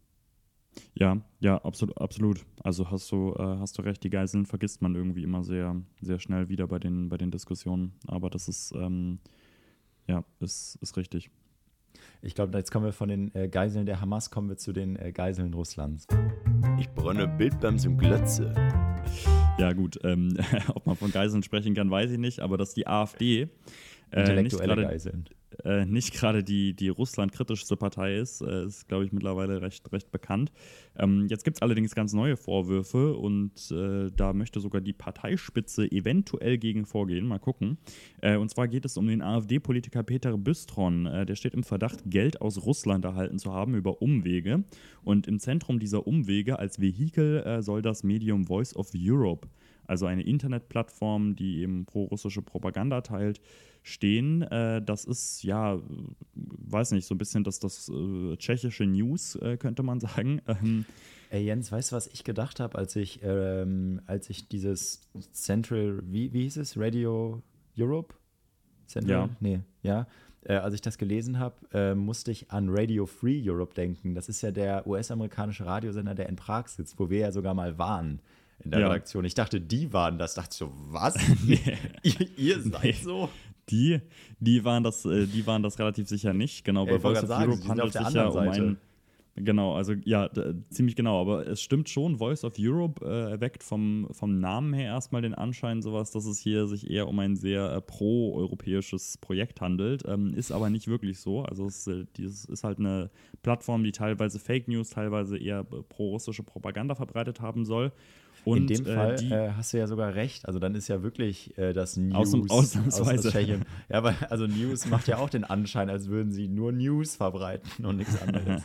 Ja, ja, absolut, absolut. Also hast du, äh, hast du recht, die Geiseln vergisst man irgendwie immer sehr, sehr schnell wieder bei den, bei den Diskussionen. Aber das ist, ähm, ja, ist, ist richtig. Ich glaube, jetzt kommen wir von den äh, Geiseln der Hamas, kommen wir zu den äh, Geiseln Russlands. Ich brenne Bildbams im Glötze. Ja, gut, ähm, ob man von Geiseln sprechen kann, weiß ich nicht, aber dass die AfD äh, nicht Intellektuelle gerade Geiseln. äh, nicht gerade die, die Russland-kritischste Partei ist, äh, ist, glaube ich, mittlerweile recht, recht bekannt. Ähm, jetzt gibt es allerdings ganz neue Vorwürfe und äh, da möchte sogar die Parteispitze eventuell gegen vorgehen. Mal gucken. Äh, und zwar geht es um den AfD-Politiker Peter Bystron. Äh, der steht im Verdacht, Geld aus Russland erhalten zu haben über Umwege. Und im Zentrum dieser Umwege als Vehikel äh, soll das Medium Voice of Europe, also eine Internetplattform, die eben pro-russische Propaganda teilt, stehen. Äh, das ist, ja, weiß nicht, so ein bisschen das, das äh, tschechische News, äh, könnte man sagen. Ähm, Ey Jens, weißt du, was ich gedacht habe, als ich, ähm, als ich dieses Central, wie, wie hieß es? Radio Europe? Central? Ja. Nee, ja. Äh, als ich das gelesen habe, äh, musste ich an Radio Free Europe denken. Das ist ja der U S-amerikanische Radiosender, der in Prag sitzt, wo wir ja sogar mal waren in der Ja. Redaktion. Ich dachte, die waren das. Dachte ich so, was? ihr, ihr seid Nee. so? die, die, waren das, äh, die waren das relativ sicher nicht. Genau, Ja, bei ich wollte Voice of gerade sagen, Europe sie sind auf handelt der sich ja um anderen Seite. ein. Genau, also ja, d- ziemlich genau, aber es stimmt schon, Voice of Europe äh, erweckt vom, vom Namen her erstmal den Anschein, sowas, dass es hier sich eher um ein sehr äh, pro-europäisches Projekt handelt, ähm, ist aber nicht wirklich so. Also es äh, dieses ist halt eine Plattform, die teilweise Fake News, teilweise eher äh, pro-russische Propaganda verbreitet haben soll. Und, In dem äh, Fall die, äh, hast du ja sogar recht. Also dann ist ja wirklich äh, das News Ausnahms- ausnahmsweise. aus, aus Tschechien. Ja, aber also News macht ja auch den Anschein, als würden sie nur News verbreiten und nichts anderes.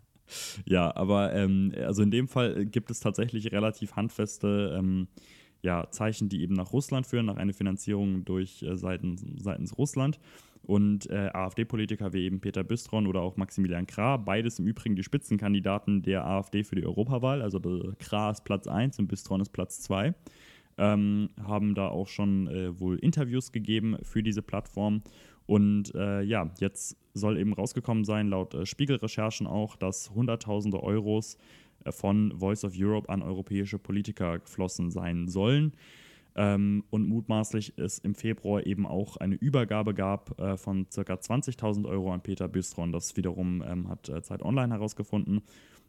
Ja, aber ähm, also in dem Fall gibt es tatsächlich relativ handfeste ähm, ja, Zeichen, die eben nach Russland führen, nach einer Finanzierung durch äh, seitens, seitens Russland. Und äh, AfD-Politiker wie eben Peter Bystron oder auch Maximilian Krah, beides im Übrigen die Spitzenkandidaten der AfD für die Europawahl, also der Krah ist Platz eins und Bystron ist Platz zwei, ähm, haben da auch schon äh, wohl Interviews gegeben für diese Plattform. Und äh, ja, jetzt soll eben rausgekommen sein, laut äh, Spiegel-Recherchen auch, dass Hunderttausende Euros äh, von Voice of Europe an europäische Politiker geflossen sein sollen. Ähm, und mutmaßlich es im Februar eben auch eine Übergabe gab äh, von ca. zwanzigtausend Euro an Peter Bystron. Das wiederum ähm, hat äh, Zeit Online herausgefunden.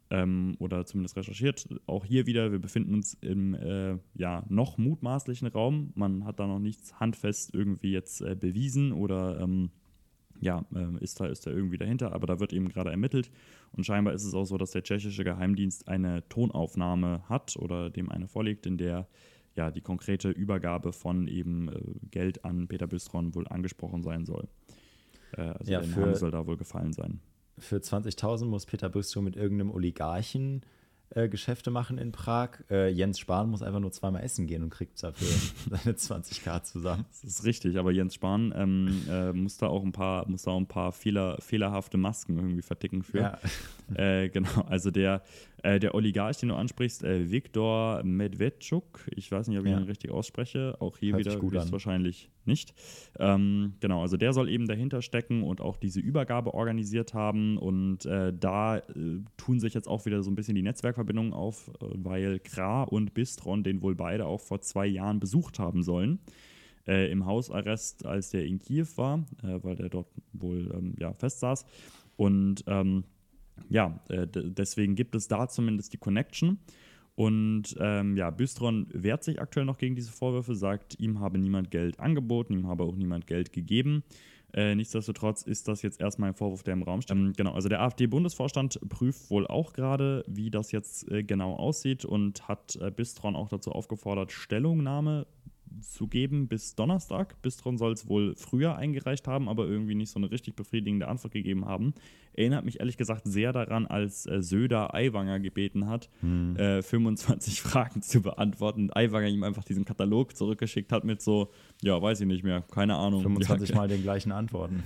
ähm, oder zumindest recherchiert. Auch hier wieder, wir befinden uns im äh, ja, noch mutmaßlichen Raum. Man hat da noch nichts handfest irgendwie jetzt äh, bewiesen oder ähm, ja, äh, ist, da, ist da irgendwie dahinter, aber da wird eben gerade ermittelt. Und scheinbar ist es auch so, dass der tschechische Geheimdienst eine Tonaufnahme hat oder dem eine vorliegt, in der ja die konkrete Übergabe von eben äh, Geld an Peter Bystron wohl angesprochen sein soll. Äh, also Ja, der für- Name soll da wohl gefallen sein. Für zwanzigtausend muss Peter Bystron mit irgendeinem Oligarchen äh, Geschäfte machen in Prag. Äh, Jens Spahn muss einfach nur zweimal essen gehen und kriegt dafür seine zwanzigtausend zusammen. Das ist richtig, aber Jens Spahn ähm, äh, muss da auch ein paar, muss da auch ein paar Fehler, fehlerhafte Masken irgendwie verticken für. Ja. Äh, genau, also der, äh, der Oligarch, den du ansprichst, äh, Viktor Medvedchuk, ich weiß nicht, ob ich Ja. ihn richtig ausspreche, auch hier Hört sich wieder gut an. wahrscheinlich nicht. Ähm, genau, also der soll eben dahinter stecken und auch diese Übergabe organisiert haben und äh, da äh, tun sich jetzt auch wieder so ein bisschen die Netzwerkverbindungen auf, äh, weil Krah und Bystron den wohl beide auch vor zwei Jahren besucht haben sollen. Äh, im Hausarrest, als der in Kiew war, äh, weil der dort wohl ähm, ja, festsaß. Und ähm, ja, äh, d- deswegen gibt es da zumindest die Connection. Und ähm, ja, Bystron wehrt sich aktuell noch gegen diese Vorwürfe, sagt, ihm habe niemand Geld angeboten, ihm habe auch niemand Geld gegeben. Äh, nichtsdestotrotz ist das jetzt erstmal ein Vorwurf, der im Raum steht. Ähm, genau, also der AfD-Bundesvorstand prüft wohl auch gerade, wie das jetzt äh, genau aussieht und hat äh, Bystron auch dazu aufgefordert, Stellungnahme zu geben bis Donnerstag. Bystron soll es wohl früher eingereicht haben, aber irgendwie nicht so eine richtig befriedigende Antwort gegeben haben. Erinnert mich ehrlich gesagt sehr daran, als äh, Söder Aiwanger gebeten hat, Hm. äh, fünfundzwanzig Fragen zu beantworten und Aiwanger ihm einfach diesen Katalog zurückgeschickt hat mit so, ja, weiß ich nicht mehr, keine Ahnung. fünfundzwanzig Ja, Mal den gleichen Antworten.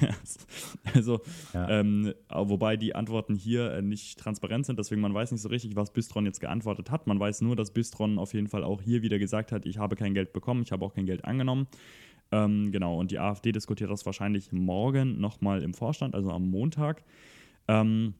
also, Ja. ähm, wobei die Antworten hier äh, nicht transparent sind, deswegen man weiß nicht so richtig, was Bystron jetzt geantwortet hat. Man weiß nur, dass Bystron auf jeden Fall auch hier wieder gesagt hat, ich habe kein Geld bekommen, ich habe auch kein Geld angenommen. Ähm, genau, und die AfD diskutiert das wahrscheinlich morgen nochmal im Vorstand, also am Montag. Ähm,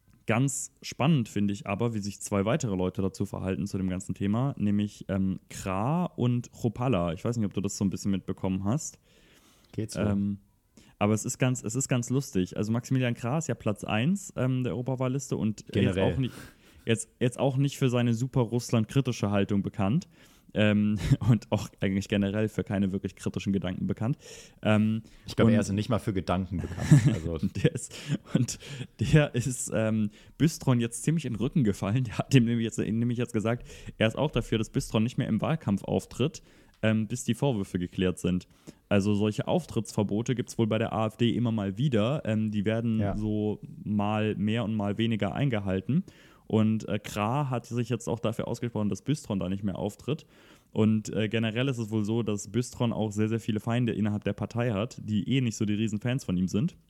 ganz spannend finde ich aber, wie sich zwei weitere Leute dazu verhalten zu dem ganzen Thema, nämlich ähm, Krah und Chopalla. Ich weiß nicht, ob du das so ein bisschen mitbekommen hast. Geht's so? Ähm, aber es ist ganz, es ist ganz lustig. Also Maximilian Krah ist ja Platz eins ähm, der Europawahlliste und jetzt Generell. auch, nicht, jetzt, jetzt auch nicht für seine super Russland-kritische Haltung bekannt. Ähm, und auch eigentlich generell für keine wirklich kritischen Gedanken bekannt. Ähm, Ich glaube, und- er ist nicht mal für Gedanken bekannt. Also, und der ist, und der ist ähm, Bystron jetzt ziemlich in den Rücken gefallen. Der hat dem nämlich jetzt, nämlich jetzt gesagt, er ist auch dafür, dass Bystron nicht mehr im Wahlkampf auftritt, ähm, bis die Vorwürfe geklärt sind. Also solche Auftrittsverbote gibt es wohl bei der AfD immer mal wieder. Ähm, die werden Ja. so mal mehr und mal weniger eingehalten. Und äh, Krah hat sich jetzt auch dafür ausgesprochen, dass Bystron da nicht mehr auftritt. Und äh, generell ist es wohl so, dass Bystron auch sehr, sehr viele Feinde innerhalb der Partei hat, die eh nicht so die riesen Fans von ihm sind.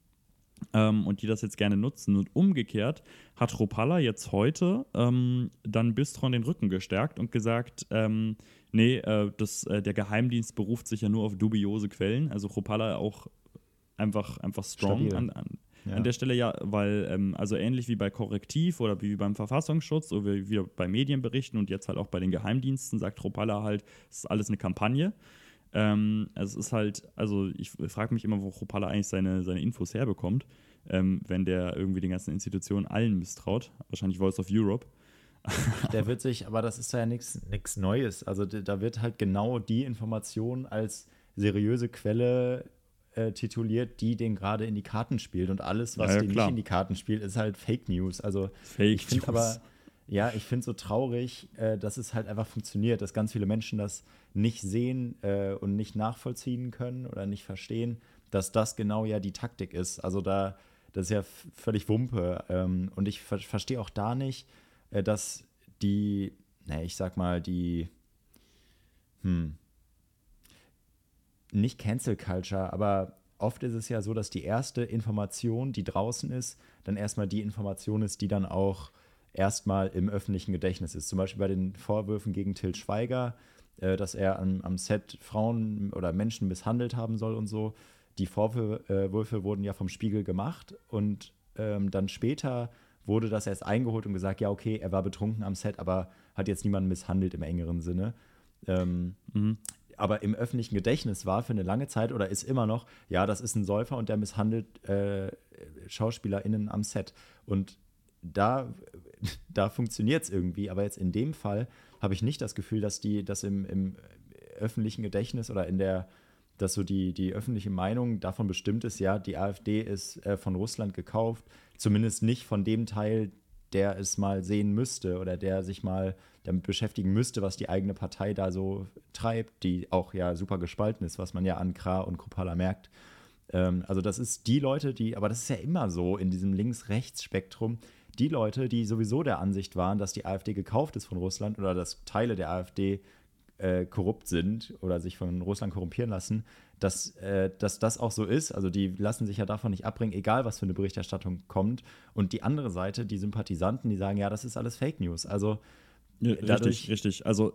Ähm, und die das jetzt gerne nutzen. Und umgekehrt hat Chopalla jetzt heute ähm, dann Bystron den Rücken gestärkt und gesagt, ähm, nee, äh, das, äh, der Geheimdienst beruft sich ja nur auf dubiose Quellen. Also Chopalla auch einfach, einfach strong Stabil. an, an, ja. an der Stelle, ja, weil, ähm, also ähnlich wie bei Korrektiv oder wie beim Verfassungsschutz oder wie wie bei Medienberichten und jetzt halt auch bei den Geheimdiensten, sagt Chopalla halt, es ist alles eine Kampagne. Ähm, es ist halt, also ich frage mich immer, wo Chopalla eigentlich seine, seine Infos herbekommt, ähm, wenn der irgendwie den ganzen Institutionen allen misstraut. Wahrscheinlich Voice of Europe. Der wird sich, aber das ist ja nichts Neues. Also d- da wird halt genau die Information als seriöse Quelle äh, tituliert, die den gerade in die Karten spielt. Und alles, was Ja, ja, den klar. nicht in die Karten spielt, ist halt Fake News. Also Fake ich finde News. aber, ja, ich finde so traurig, äh, dass es halt einfach funktioniert, dass ganz viele Menschen das nicht sehen äh, und nicht nachvollziehen können oder nicht verstehen, dass das genau ja die Taktik ist. Also da, das ist ja f- völlig Wumpe. Ähm, und ich ver verstehe auch da nicht, äh, dass die, ne, ich sag mal, die, hm, nicht Cancel Culture, aber oft ist es ja so, dass die erste Information, die draußen ist, dann erstmal die Information ist, die dann auch erstmal im öffentlichen Gedächtnis ist. Zum Beispiel bei den Vorwürfen gegen Til Schweiger, äh, dass er am, am Set Frauen oder Menschen misshandelt haben soll und so. Die Vorwürfe äh, wurden ja vom Spiegel gemacht und ähm, dann später wurde das erst eingeholt und gesagt, ja, okay, er war betrunken am Set, aber hat jetzt niemanden misshandelt im engeren Sinne. Ähm, Mhm. aber im öffentlichen Gedächtnis war für eine lange Zeit oder ist immer noch, ja, das ist ein Säufer und der misshandelt äh, SchauspielerInnen am Set. Und da da funktioniert es irgendwie. Aber jetzt in dem Fall habe ich nicht das Gefühl, dass die, dass im, im öffentlichen Gedächtnis oder in der, dass so die, die öffentliche Meinung davon bestimmt ist, ja, die AfD ist äh, von Russland gekauft, zumindest nicht von dem Teil, der es mal sehen müsste oder der sich mal damit beschäftigen müsste, was die eigene Partei da so treibt, die auch ja super gespalten ist, was man ja an Krah und Kruppalla merkt. Ähm, also das ist die Leute, die, aber das ist ja immer so in diesem Links-Rechts-Spektrum, die Leute, die sowieso der Ansicht waren, dass die AfD gekauft ist von Russland oder dass Teile der AfD äh, korrupt sind oder sich von Russland korrumpieren lassen, dass, äh, dass das auch so ist. Also die lassen sich ja davon nicht abbringen, egal was für eine Berichterstattung kommt. Und die andere Seite, die Sympathisanten, die sagen, ja, das ist alles Fake News. Also ja, dadurch, richtig, richtig. Also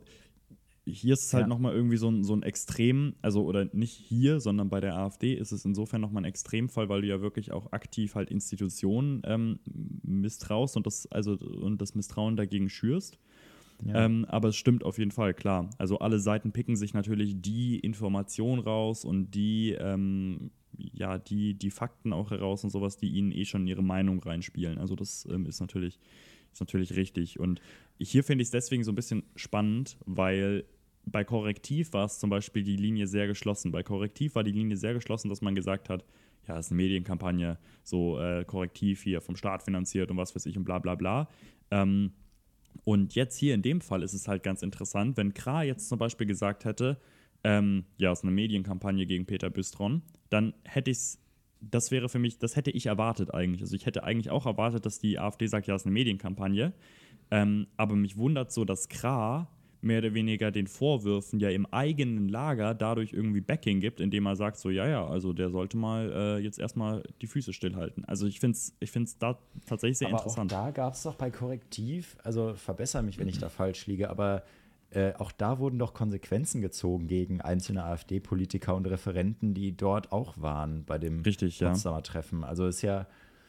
hier ist es halt ja. nochmal irgendwie so ein, so ein Extrem, also oder nicht hier, sondern bei der AfD ist es insofern nochmal ein Extremfall, weil du ja wirklich auch aktiv halt Institutionen ähm, misstraust und das, also, und das Misstrauen dagegen schürst. Ja. Ähm, aber es stimmt auf jeden Fall, klar. Also alle Seiten picken sich natürlich die Information raus und die, ähm, ja, die, die Fakten auch heraus und sowas, die ihnen eh schon ihre Meinung reinspielen. Also das ähm, ist natürlich, ist natürlich richtig. Und hier finde ich es deswegen so ein bisschen spannend, weil bei Korrektiv war es zum Beispiel die Linie sehr geschlossen. Bei Korrektiv war die Linie sehr geschlossen, dass man gesagt hat, ja, das ist eine Medienkampagne, so äh, Korrektiv hier vom Staat finanziert und was weiß ich und bla bla bla. Ähm, Und jetzt hier in dem Fall ist es halt ganz interessant, wenn Krah jetzt zum Beispiel gesagt hätte, ähm, ja, es ist eine Medienkampagne gegen Peter Bistron, dann hätte ich es, das wäre für mich, das hätte ich erwartet eigentlich. Also ich hätte eigentlich auch erwartet, dass die AfD sagt, ja, es ist eine Medienkampagne. Ähm, aber mich wundert so, dass Krah mehr oder weniger den Vorwürfen ja im eigenen Lager dadurch irgendwie Backing gibt, indem er sagt so, ja, ja, also der sollte mal äh, jetzt erstmal die Füße stillhalten. Also ich finde es ich find's da tatsächlich sehr aber interessant. auch da gab es doch bei Korrektiv, also verbessere mich, wenn ich da falsch liege, aber äh, auch da wurden doch Konsequenzen gezogen gegen einzelne AfD-Politiker und Referenten, die dort auch waren bei dem Richtig, ja. Potsdamer Treffen. Also ist ja,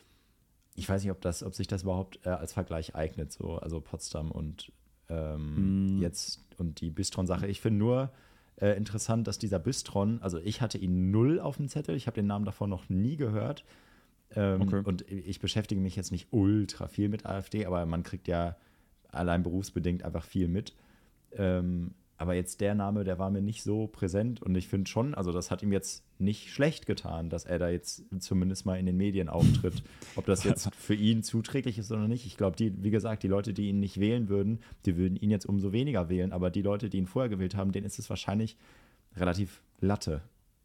ich weiß nicht, ob, das, ob sich das überhaupt äh, als Vergleich eignet, so, also Potsdam und ähm, mm. jetzt und die Bistron-Sache. Ich finde nur äh, interessant, dass dieser Bistron, also ich hatte ihn null auf dem Zettel, ich habe den Namen davon noch nie gehört. Ähm, okay. Und ich beschäftige mich jetzt nicht ultra viel mit AfD, aber man kriegt ja allein berufsbedingt einfach viel mit. Ähm, aber jetzt der Name, der war mir nicht so präsent und ich finde schon, also das hat ihm jetzt nicht schlecht getan, dass er da jetzt zumindest mal in den Medien auftritt. Ob das jetzt für ihn zuträglich ist oder nicht. Ich glaube, die, wie gesagt, die Leute, die ihn nicht wählen würden, die würden ihn jetzt umso weniger wählen. Aber die Leute, die ihn vorher gewählt haben, denen ist es wahrscheinlich relativ Latte.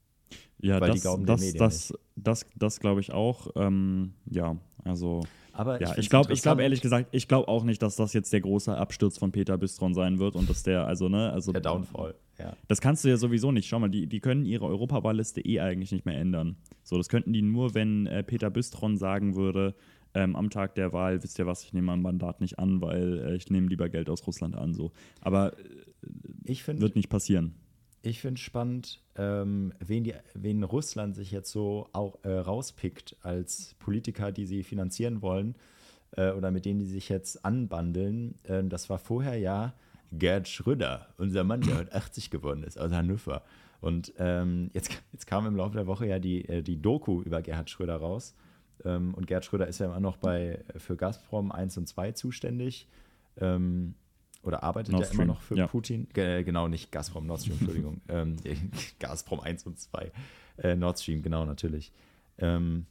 Ja, weil das, die glauben das, den Medien das, nicht. das, das, das glaube ich auch. Ähm, ja, also. Aber ja, ich, ich glaube ich glaub, ehrlich gesagt, ich glaube auch nicht, dass das jetzt der große Absturz von Peter Bistron sein wird und dass der, also, ne, also. Der Downfall, ja. Das kannst du ja sowieso nicht. Schau mal, die, die können ihre Europawahlliste eh eigentlich nicht mehr ändern. So, das könnten die nur, wenn äh, Peter Bistron sagen würde, ähm, am Tag der Wahl, wisst ihr was, ich nehme mein Mandat nicht an, weil äh, ich nehme lieber Geld aus Russland an. So. Aber äh, ich find, wird nicht passieren. Ich finde spannend, ähm, wen, die, wen Russland sich jetzt so auch äh, rauspickt als Politiker, die sie finanzieren wollen äh, oder mit denen die sich jetzt anbandeln. Ähm, das war vorher ja Gerhard Schröder, unser Mann, der heute achtzig geworden ist, aus Hannover. Und ähm, jetzt, jetzt kam im Laufe der Woche ja die, äh, die Doku über Gerhard Schröder raus. Ähm, und Gerhard Schröder ist ja immer noch bei, für Gazprom eins und zwei zuständig. Ähm, Oder arbeitet er immer noch für ja. Putin? Ge- genau, nicht Gazprom, Nord Stream, Entschuldigung. ähm, Gazprom eins und zwei. Äh, Nord Stream, genau, natürlich. Ähm,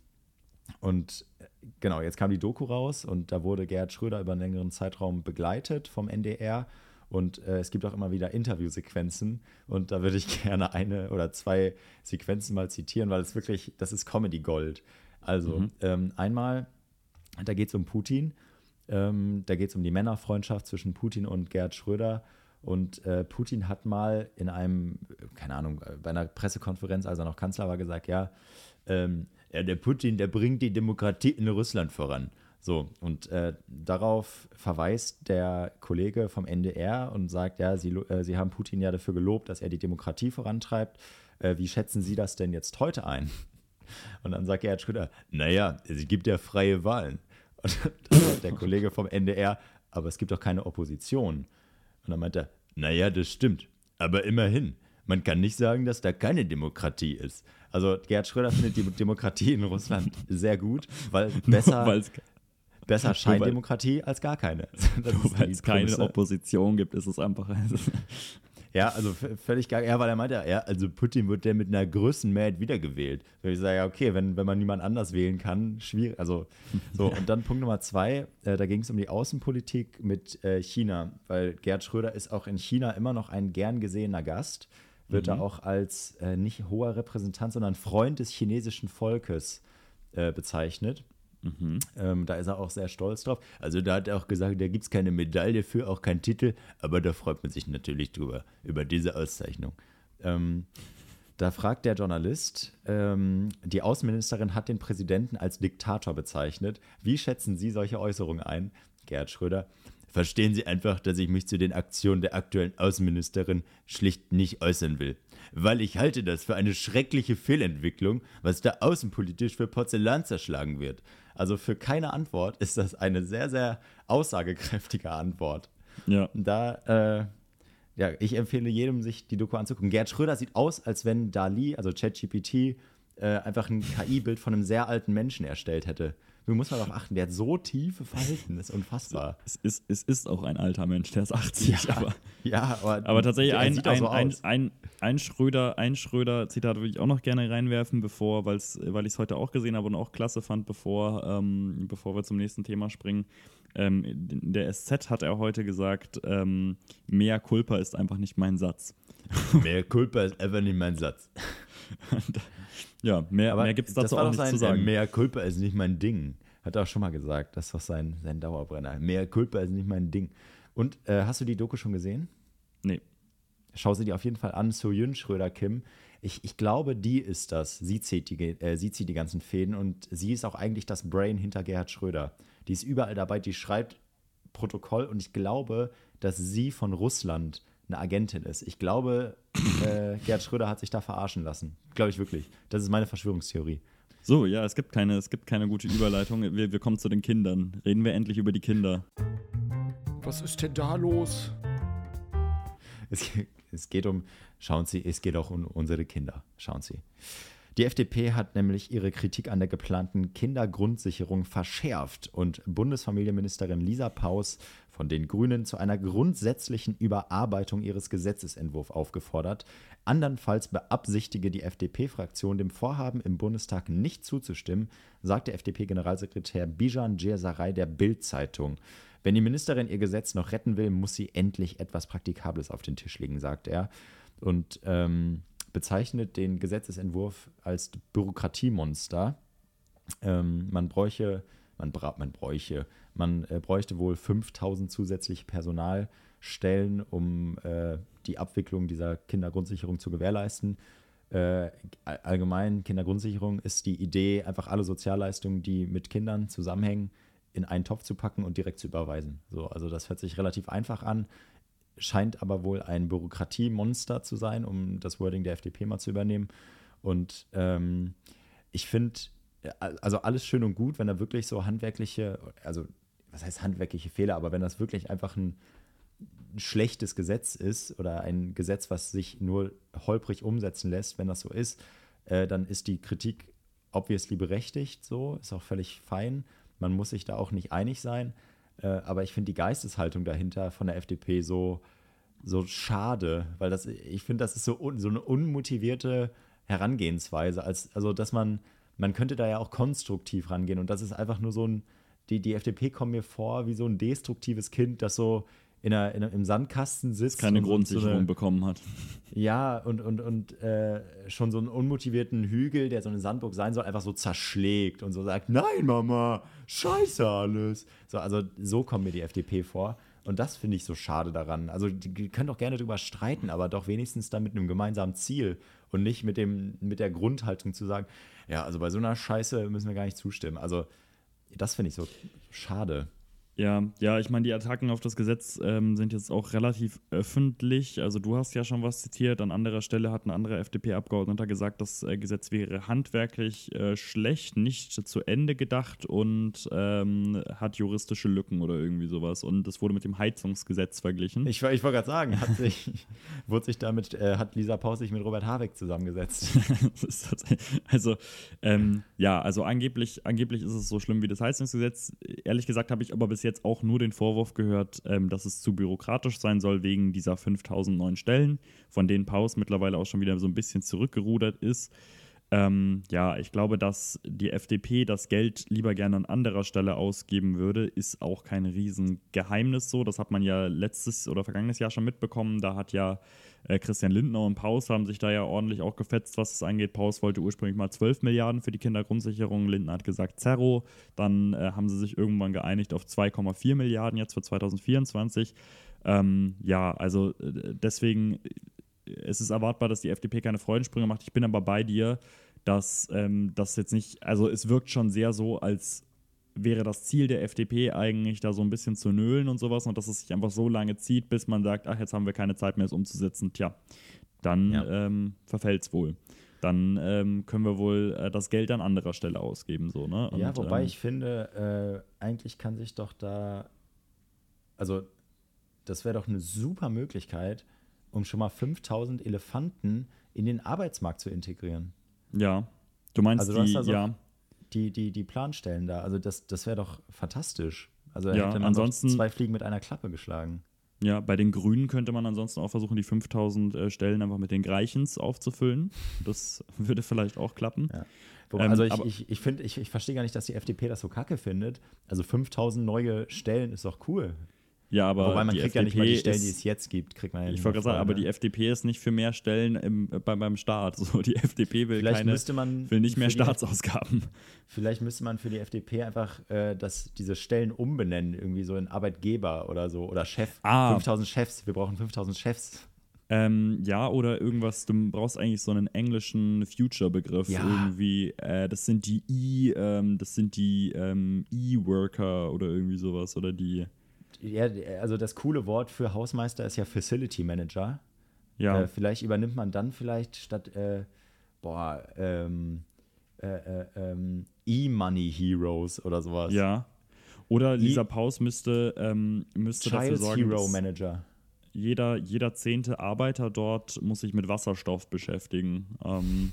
und äh, genau, jetzt kam die Doku raus und da wurde Gerhard Schröder über einen längeren Zeitraum begleitet vom N D R. Und äh, es gibt auch immer wieder Interviewsequenzen. Und da würde ich gerne eine oder zwei Sequenzen mal zitieren, weil es wirklich, das ist Comedy-Gold. Also, mhm. ähm, einmal, da geht es um Putin. Ähm, da geht es um die Männerfreundschaft zwischen Putin und Gerhard Schröder. Und äh, Putin hat mal in einem, keine Ahnung, bei einer Pressekonferenz, als er noch Kanzler war, gesagt, ja, ähm, ja der Putin, der bringt die Demokratie in Russland voran. So, und äh, darauf verweist der Kollege vom N D R und sagt, ja, Sie, äh, Sie haben Putin ja dafür gelobt, dass er die Demokratie vorantreibt. Äh, wie schätzen Sie das denn jetzt heute ein? Und dann sagt Gerhard Schröder, naja, es gibt ja freie Wahlen. Und dann sagt der Kollege vom N D R, aber es gibt doch keine Opposition. Und dann meint er, naja, das stimmt, aber immerhin, man kann nicht sagen, dass da keine Demokratie ist. Also Gerhard Schröder findet die Demokratie in Russland sehr gut, weil besser, besser Scheindemokratie als gar keine. Weil es keine Opposition gibt, ist es einfach. Ja, also v- völlig geil. Ja, weil er meinte, ja, also Putin wird der mit einer größten Mehrheit wiedergewählt. Weil ich sage, ja, okay, wenn, wenn man niemand anders wählen kann, schwierig. Also, so, und dann Punkt Nummer zwei, äh, da ging es um die Außenpolitik mit äh, China, weil Gerhard Schröder ist auch in China immer noch ein gern gesehener Gast, wird mhm. da auch als äh, nicht hoher Repräsentant, sondern Freund des chinesischen Volkes äh, bezeichnet. Mhm. Ähm, da ist er auch sehr stolz drauf. Also da hat er auch gesagt, da gibt es keine Medaille für, auch keinen Titel, aber da freut man sich natürlich drüber, über diese Auszeichnung. Ähm, da fragt der Journalist, ähm, die Außenministerin hat den Präsidenten als Diktator bezeichnet. Wie schätzen Sie solche Äußerungen ein? Gerhard Schröder: Verstehen Sie einfach, dass ich mich zu den Aktionen der aktuellen Außenministerin schlicht nicht äußern will. Weil ich halte das für eine schreckliche Fehlentwicklung, was da außenpolitisch für Porzellan zerschlagen wird. Also für keine Antwort ist das eine sehr, sehr aussagekräftige Antwort. Ja. Da, äh, ja, ich empfehle jedem, sich die Doku anzugucken. Gerhard Schröder sieht aus, als wenn Dali, also ChatGPT, äh, einfach ein K I-Bild von einem sehr alten Menschen erstellt hätte. Du musst mal darauf achten, der hat so tiefe Falten, das ist unfassbar. Es ist, es ist auch ein alter Mensch, der ist achtzig, ja, aber, ja, aber, aber tatsächlich ein, sieht auch ein, so ein, aus. ein, ein Schröder, ein Schröder-Zitat würde ich auch noch gerne reinwerfen, bevor, weil's, weil ich es heute auch gesehen habe und auch klasse fand, bevor, ähm, bevor wir zum nächsten Thema springen. Ähm, der S Z hat er heute gesagt, ähm, mea culpa ist einfach nicht mein Satz. Mea culpa ist einfach nicht mein Satz. Ja, mehr, mehr gibt es dazu auch nicht sein, zu sagen. Äh, Mea culpa ist nicht mein Ding. Hat er auch schon mal gesagt. Das ist doch sein, sein Dauerbrenner. Mea culpa ist nicht mein Ding. Und äh, hast du die Doku schon gesehen? Nee. Schau sie dir auf jeden Fall an. So-Yun Schröder-Kim. Ich, ich glaube, die ist das. Sie zieht, die, äh, sie zieht die ganzen Fäden und sie ist auch eigentlich das Brain hinter Gerhard Schröder. Die ist überall dabei, die schreibt Protokoll und ich glaube, dass sie von Russland eine Agentin ist. Ich glaube, äh, Gerhard Schröder hat sich da verarschen lassen. Glaube ich wirklich. Das ist meine Verschwörungstheorie. So, ja, es gibt keine, es gibt keine gute Überleitung. Wir, wir kommen zu den Kindern. Reden wir endlich über die Kinder. Was ist denn da los? Es, es geht um, schauen Sie, es geht auch um unsere Kinder. Schauen Sie. Die F D P hat nämlich ihre Kritik an der geplanten Kindergrundsicherung verschärft und Bundesfamilienministerin Lisa Paus von den Grünen zu einer grundsätzlichen Überarbeitung ihres Gesetzesentwurfs aufgefordert. Andernfalls beabsichtige die F D P-Fraktion, dem Vorhaben im Bundestag nicht zuzustimmen, sagte F D P-Generalsekretär Bijan Djezaray der Bild-Zeitung. Wenn die Ministerin ihr Gesetz noch retten will, muss sie endlich etwas Praktikables auf den Tisch legen, sagt er. Und ähm, bezeichnet den Gesetzesentwurf als Bürokratiemonster. Ähm, man bräuche, man, bra- man bräuche, man äh, bräuchte wohl fünftausend zusätzliche Personalstellen, um äh, die Abwicklung dieser Kindergrundsicherung zu gewährleisten. Äh, allgemein, Kindergrundsicherung ist die Idee, einfach alle Sozialleistungen, die mit Kindern zusammenhängen, in einen Topf zu packen und direkt zu überweisen. So, also das hört sich relativ einfach an, scheint aber wohl ein Bürokratiemonster zu sein, um das Wording der F D P mal zu übernehmen. Und ähm, ich finde, also alles schön und gut, wenn da wirklich so handwerkliche, also was heißt handwerkliche Fehler, aber wenn das wirklich einfach ein schlechtes Gesetz ist oder ein Gesetz, was sich nur holprig umsetzen lässt, wenn das so ist, äh, dann ist die Kritik obviously berechtigt, so, ist auch völlig fein. Man muss sich da auch nicht einig sein. Äh, aber ich finde die Geisteshaltung dahinter von der F D P so, so schade, weil das, ich finde, das ist so, un, so eine unmotivierte Herangehensweise, als, also dass man, man könnte da ja auch konstruktiv rangehen und das ist einfach nur so ein, die, die F D P kommt mir vor wie so ein destruktives Kind, das so in einer, in einer, im Sandkasten sitzt. Keine und Grundsicherung so eine, bekommen hat. Ja, und, und, und äh, schon so einen unmotivierten Hügel, der so eine Sandburg sein soll, einfach so zerschlägt und so sagt, nein, Mama, scheiße alles. So, also so kommt mir die F D P vor. Und das finde ich so schade daran. Also die, die können doch gerne drüber streiten, aber doch wenigstens dann mit einem gemeinsamen Ziel und nicht mit, dem, mit der Grundhaltung zu sagen, ja, also bei so einer Scheiße müssen wir gar nicht zustimmen. Also das finde ich so schade. Ja, ja, ich meine, die Attacken auf das Gesetz ähm, sind jetzt auch relativ öffentlich. Also du hast ja schon was zitiert. An anderer Stelle hat ein anderer F D P-Abgeordneter gesagt, das äh, Gesetz wäre handwerklich äh, schlecht, nicht zu Ende gedacht und ähm, hat juristische Lücken oder irgendwie sowas. Und das wurde mit dem Heizungsgesetz verglichen. Ich, ich wollte gerade sagen, hat sich, wurde sich damit, äh, hat Lisa Paus sich mit Robert Habeck zusammengesetzt. Das ist tatsächlich- also, ähm, ja, also angeblich, angeblich ist es so schlimm wie das Heizungsgesetz. Ehrlich gesagt habe ich aber bis jetzt auch nur den Vorwurf gehört, ähm, dass es zu bürokratisch sein soll wegen dieser fünftausend neuen Stellen, von denen Paus mittlerweile auch schon wieder so ein bisschen zurückgerudert ist. Ähm, ja, ich glaube, dass die F D P das Geld lieber gerne an anderer Stelle ausgeben würde, ist auch kein Riesengeheimnis so. Das hat man ja letztes oder vergangenes Jahr schon mitbekommen. Da hat ja äh, Christian Lindner und Paus haben sich da ja ordentlich auch gefetzt, was es angeht. Paus wollte ursprünglich mal zwölf Milliarden für die Kindergrundsicherung. Lindner hat gesagt Zerro. Dann äh, haben sie sich irgendwann geeinigt auf zwei Komma vier Milliarden jetzt für zwanzig vierundzwanzig. Ähm, ja, also äh, deswegen es ist erwartbar, dass die F D P keine Freudensprünge macht. Ich bin aber bei dir, dass ähm, das jetzt nicht, also es wirkt schon sehr so, als wäre das Ziel der F D P eigentlich, da so ein bisschen zu nölen und sowas und dass es sich einfach so lange zieht, bis man sagt, ach, jetzt haben wir keine Zeit mehr, es umzusetzen. Tja, dann Ja. ähm, verfällt es wohl. Dann ähm, können wir wohl äh, das Geld an anderer Stelle ausgeben. So, ne? Und, ja, wobei ähm, ich finde, äh, eigentlich kann sich doch da, also das wäre doch eine super Möglichkeit, um schon mal fünftausend Elefanten in den Arbeitsmarkt zu integrieren. ja, du meinst Also du hast die, da so ja, die, die, die Planstellen da. Also das, das wäre doch fantastisch. Also da Ja, hätte man ansonsten- doch zwei Fliegen mit einer Klappe geschlagen. Ja, bei den Grünen könnte man ansonsten auch versuchen, die fünftausend äh, Stellen einfach mit den Greichens aufzufüllen. Das würde vielleicht auch klappen. Ja. Wobei, Ähm, also ich, aber- ich, ich, find, ich, ich verstehe gar nicht, dass die F D P das so kacke findet. Also fünftausend neue Stellen ist doch cool. Ja, aber Wobei man die kriegt F D P ja nicht mal die Stellen, ist, die es jetzt gibt, kriegt man ja Ich nicht wollte mal gerade sagen, voll, aber ne? die F D P ist nicht für mehr Stellen im, äh, beim, beim Staat. So, die F D P will, Vielleicht keine, müsste man will nicht mehr für die- Staatsausgaben. Vielleicht müsste man für die F D P einfach äh, das, diese Stellen umbenennen, irgendwie so in Arbeitgeber oder so oder Chef. Ah. fünftausend Chefs, wir brauchen fünftausend Chefs. Ähm, ja, oder irgendwas, du brauchst eigentlich so einen englischen Future-Begriff. Ja. Irgendwie, äh, das sind die E, ähm, das sind die ähm, E-Worker oder irgendwie sowas. Oder die, Ja, also das coole Wort für Hausmeister ist ja Facility Manager. ja, Äh, vielleicht übernimmt man dann vielleicht statt, äh, boah, ähm, äh, äh, ähm, E-Money Heroes oder sowas. ja. Oder Lisa Paus müsste, ähm, müsste dafür Child's sorgen, Hero dass Manager. jeder, jeder zehnte Arbeiter dort muss sich mit Wasserstoff beschäftigen. Ähm,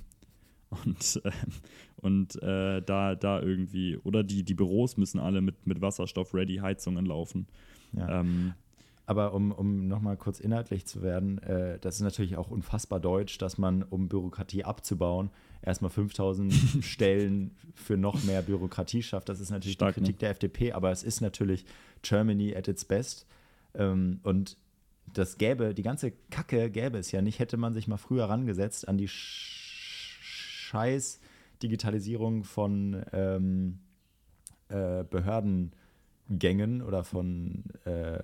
und äh, und äh, da, da irgendwie, oder die, die Büros müssen alle mit, mit Wasserstoff-Ready-Heizungen laufen. Ja. Ähm, Aber um, um nochmal kurz inhaltlich zu werden, äh, das ist natürlich auch unfassbar deutsch, dass man, um Bürokratie abzubauen, erstmal fünftausend Stellen für noch mehr Bürokratie schafft. Das ist natürlich Stark, die Kritik ne? der F D P, aber es ist natürlich Germany at its best. Ähm, und das gäbe, die ganze Kacke gäbe es ja nicht, hätte man sich mal früher rangesetzt an die Sch scheiß Digitalisierung von ähm, äh, Behördengängen oder von äh,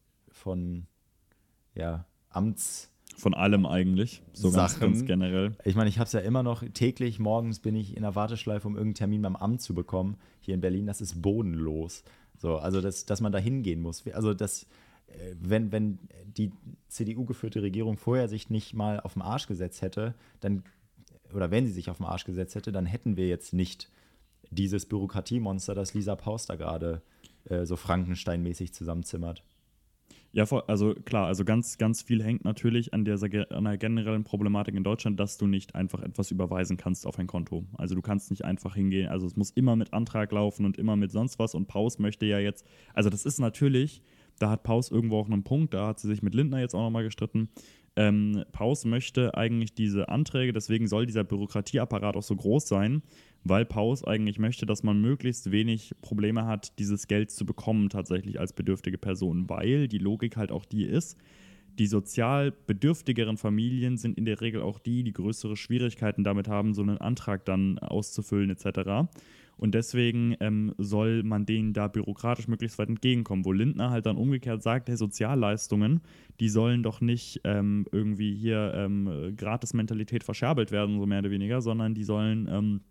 von ja, Amts. von allem eigentlich, so ganz, Sachen. ganz generell. Ich meine, ich habe es ja immer noch täglich, morgens bin ich in der Warteschleife, um irgendeinen Termin beim Amt zu bekommen, hier in Berlin, das ist bodenlos. So, also, das, dass man da hingehen muss. Also, das, äh, wenn, wenn die C D U-geführte Regierung vorher sich nicht mal auf den Arsch gesetzt hätte, dann, oder wenn sie sich auf den Arsch gesetzt hätte, dann hätten wir jetzt nicht dieses Bürokratiemonster, das Lisa Paus da gerade äh, so Frankenstein-mäßig zusammenzimmert. Ja, voll, also klar, also ganz, ganz viel hängt natürlich an der, an der generellen Problematik in Deutschland, dass du nicht einfach etwas überweisen kannst auf ein Konto. Also du kannst nicht einfach hingehen, also es muss immer mit Antrag laufen und immer mit sonst was und Paus möchte ja jetzt, also das ist natürlich, da hat Paus irgendwo auch einen Punkt, da hat sie sich mit Lindner jetzt auch nochmal gestritten. Ähm, Paus möchte eigentlich diese Anträge, deswegen soll dieser Bürokratieapparat auch so groß sein, weil Paus eigentlich möchte, dass man möglichst wenig Probleme hat, dieses Geld zu bekommen tatsächlich als bedürftige Person, weil die Logik halt auch die ist, die sozial bedürftigeren Familien sind in der Regel auch die, die größere Schwierigkeiten damit haben, so einen Antrag dann auszufüllen et cetera. Und deswegen ähm, soll man denen da bürokratisch möglichst weit entgegenkommen, wo Lindner halt dann umgekehrt sagt, hey, Sozialleistungen, die sollen doch nicht ähm, irgendwie hier ähm, Gratis-Mentalität verscherbelt werden, so mehr oder weniger, sondern die sollen ähm,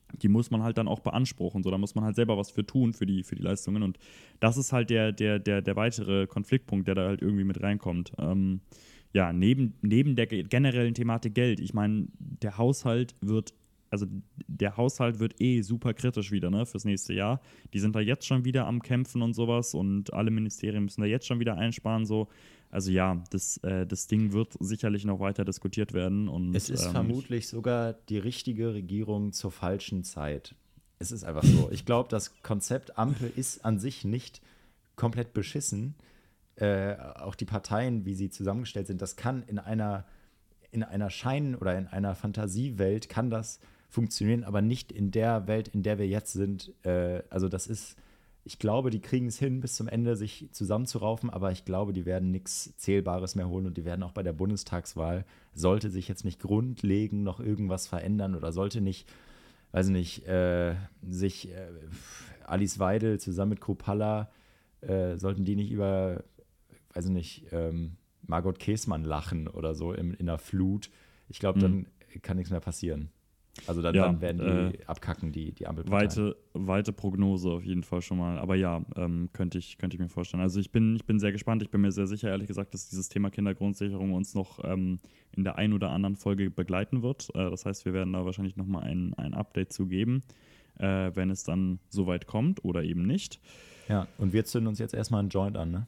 die muss man halt dann auch beanspruchen. So, da muss man halt selber was für tun, für die, für die Leistungen. Und das ist halt der, der, der, der weitere Konfliktpunkt, der da halt irgendwie mit reinkommt. Ähm, ja, neben, neben der generellen Thematik Geld. Ich meine, der Haushalt wird, also der Haushalt wird eh super kritisch wieder, ne, fürs nächste Jahr. Die sind da jetzt schon wieder am Kämpfen und sowas und alle Ministerien müssen da jetzt schon wieder einsparen, so. Also ja, das, äh, das Ding wird sicherlich noch weiter diskutiert werden. Und, Es ist ähm, vermutlich sogar die richtige Regierung zur falschen Zeit. Es ist einfach so. Ich glaube, das Konzept Ampel ist an sich nicht komplett beschissen. Äh, auch die Parteien, wie sie zusammengestellt sind, das kann in einer, in einer Schein- oder in einer Fantasiewelt kann das funktionieren, aber nicht in der Welt, in der wir jetzt sind. Äh, also das ist, ich glaube, die kriegen es hin, bis zum Ende sich zusammenzuraufen, aber ich glaube, die werden nichts Zählbares mehr holen und die werden auch bei der Bundestagswahl, sollte sich jetzt nicht grundlegend noch irgendwas verändern oder sollte nicht, weiß nicht, äh, sich äh, Alice Weidel zusammen mit Kruppalla, äh, sollten die nicht über, weiß nicht, ähm, Margot Käßmann lachen oder so in, in einer Flut. Ich glaube, dann mhm. kann nichts mehr passieren. Also dann, Ja, dann werden die äh, abkacken, die, die Ampelparteien. Weite, weite Prognose auf jeden Fall schon mal. Aber ja, ähm, könnte ich, könnte ich mir vorstellen. Also ich bin, ich bin sehr gespannt. Ich bin mir sehr sicher, ehrlich gesagt, dass dieses Thema Kindergrundsicherung uns noch ähm, in der ein oder anderen Folge begleiten wird. Äh, das heißt, wir werden da wahrscheinlich nochmal ein, ein Update zu geben, äh, wenn es dann soweit kommt oder eben nicht. Ja, und wir zünden uns jetzt erstmal einen Joint an, ne?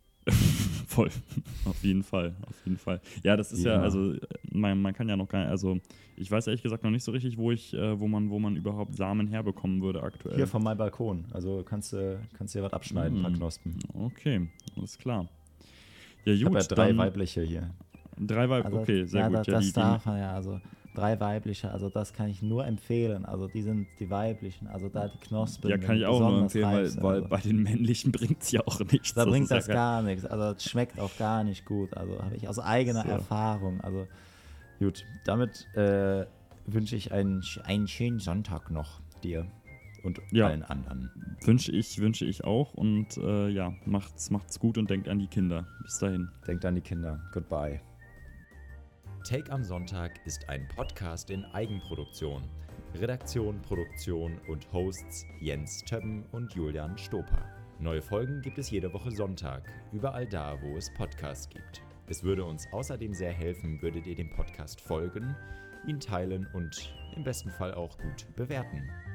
Voll, auf jeden Fall, auf jeden Fall. Ja, das ist ja, Ja. also man, man kann ja noch gar nicht, also ich weiß ehrlich gesagt noch nicht so richtig, wo ich, äh, wo man, wo man überhaupt Samen herbekommen würde aktuell. Hier von meinem Balkon. Also kannst du kannst dir was abschneiden, ein paar Mm. Knospen. Okay, alles klar. Ja, Ich gut, habe ja drei dann weibliche hier. drei Weib, Also, okay, sehr ja, gut. Das, Ja, das die, die, darf man ja, also drei weibliche, also das kann ich nur empfehlen. Also die sind die weiblichen, also da die Knospen. ja, kann die ich auch nur besonders empfehlen, weil, reif sind, weil also. bei den männlichen bringt es ja auch nichts. Da bringt ist ja das kein- gar nichts. Also es schmeckt auch gar nicht gut. Also habe ich aus eigener So. Erfahrung. Also Gut, damit äh, wünsche ich einen, einen schönen Sonntag noch dir und Ja. allen anderen. Wünsche ich, wünsche ich auch und äh, ja, macht's, macht's gut und denkt an die Kinder. Bis dahin. Denkt an die Kinder. Goodbye. Take am Sonntag ist ein Podcast in Eigenproduktion. Redaktion, Produktion und Hosts Jens Többen und Julian Stoper. Neue Folgen gibt es jede Woche Sonntag, überall da, wo es Podcasts gibt. Es würde uns außerdem sehr helfen, würdet ihr dem Podcast folgen, ihn teilen und im besten Fall auch gut bewerten.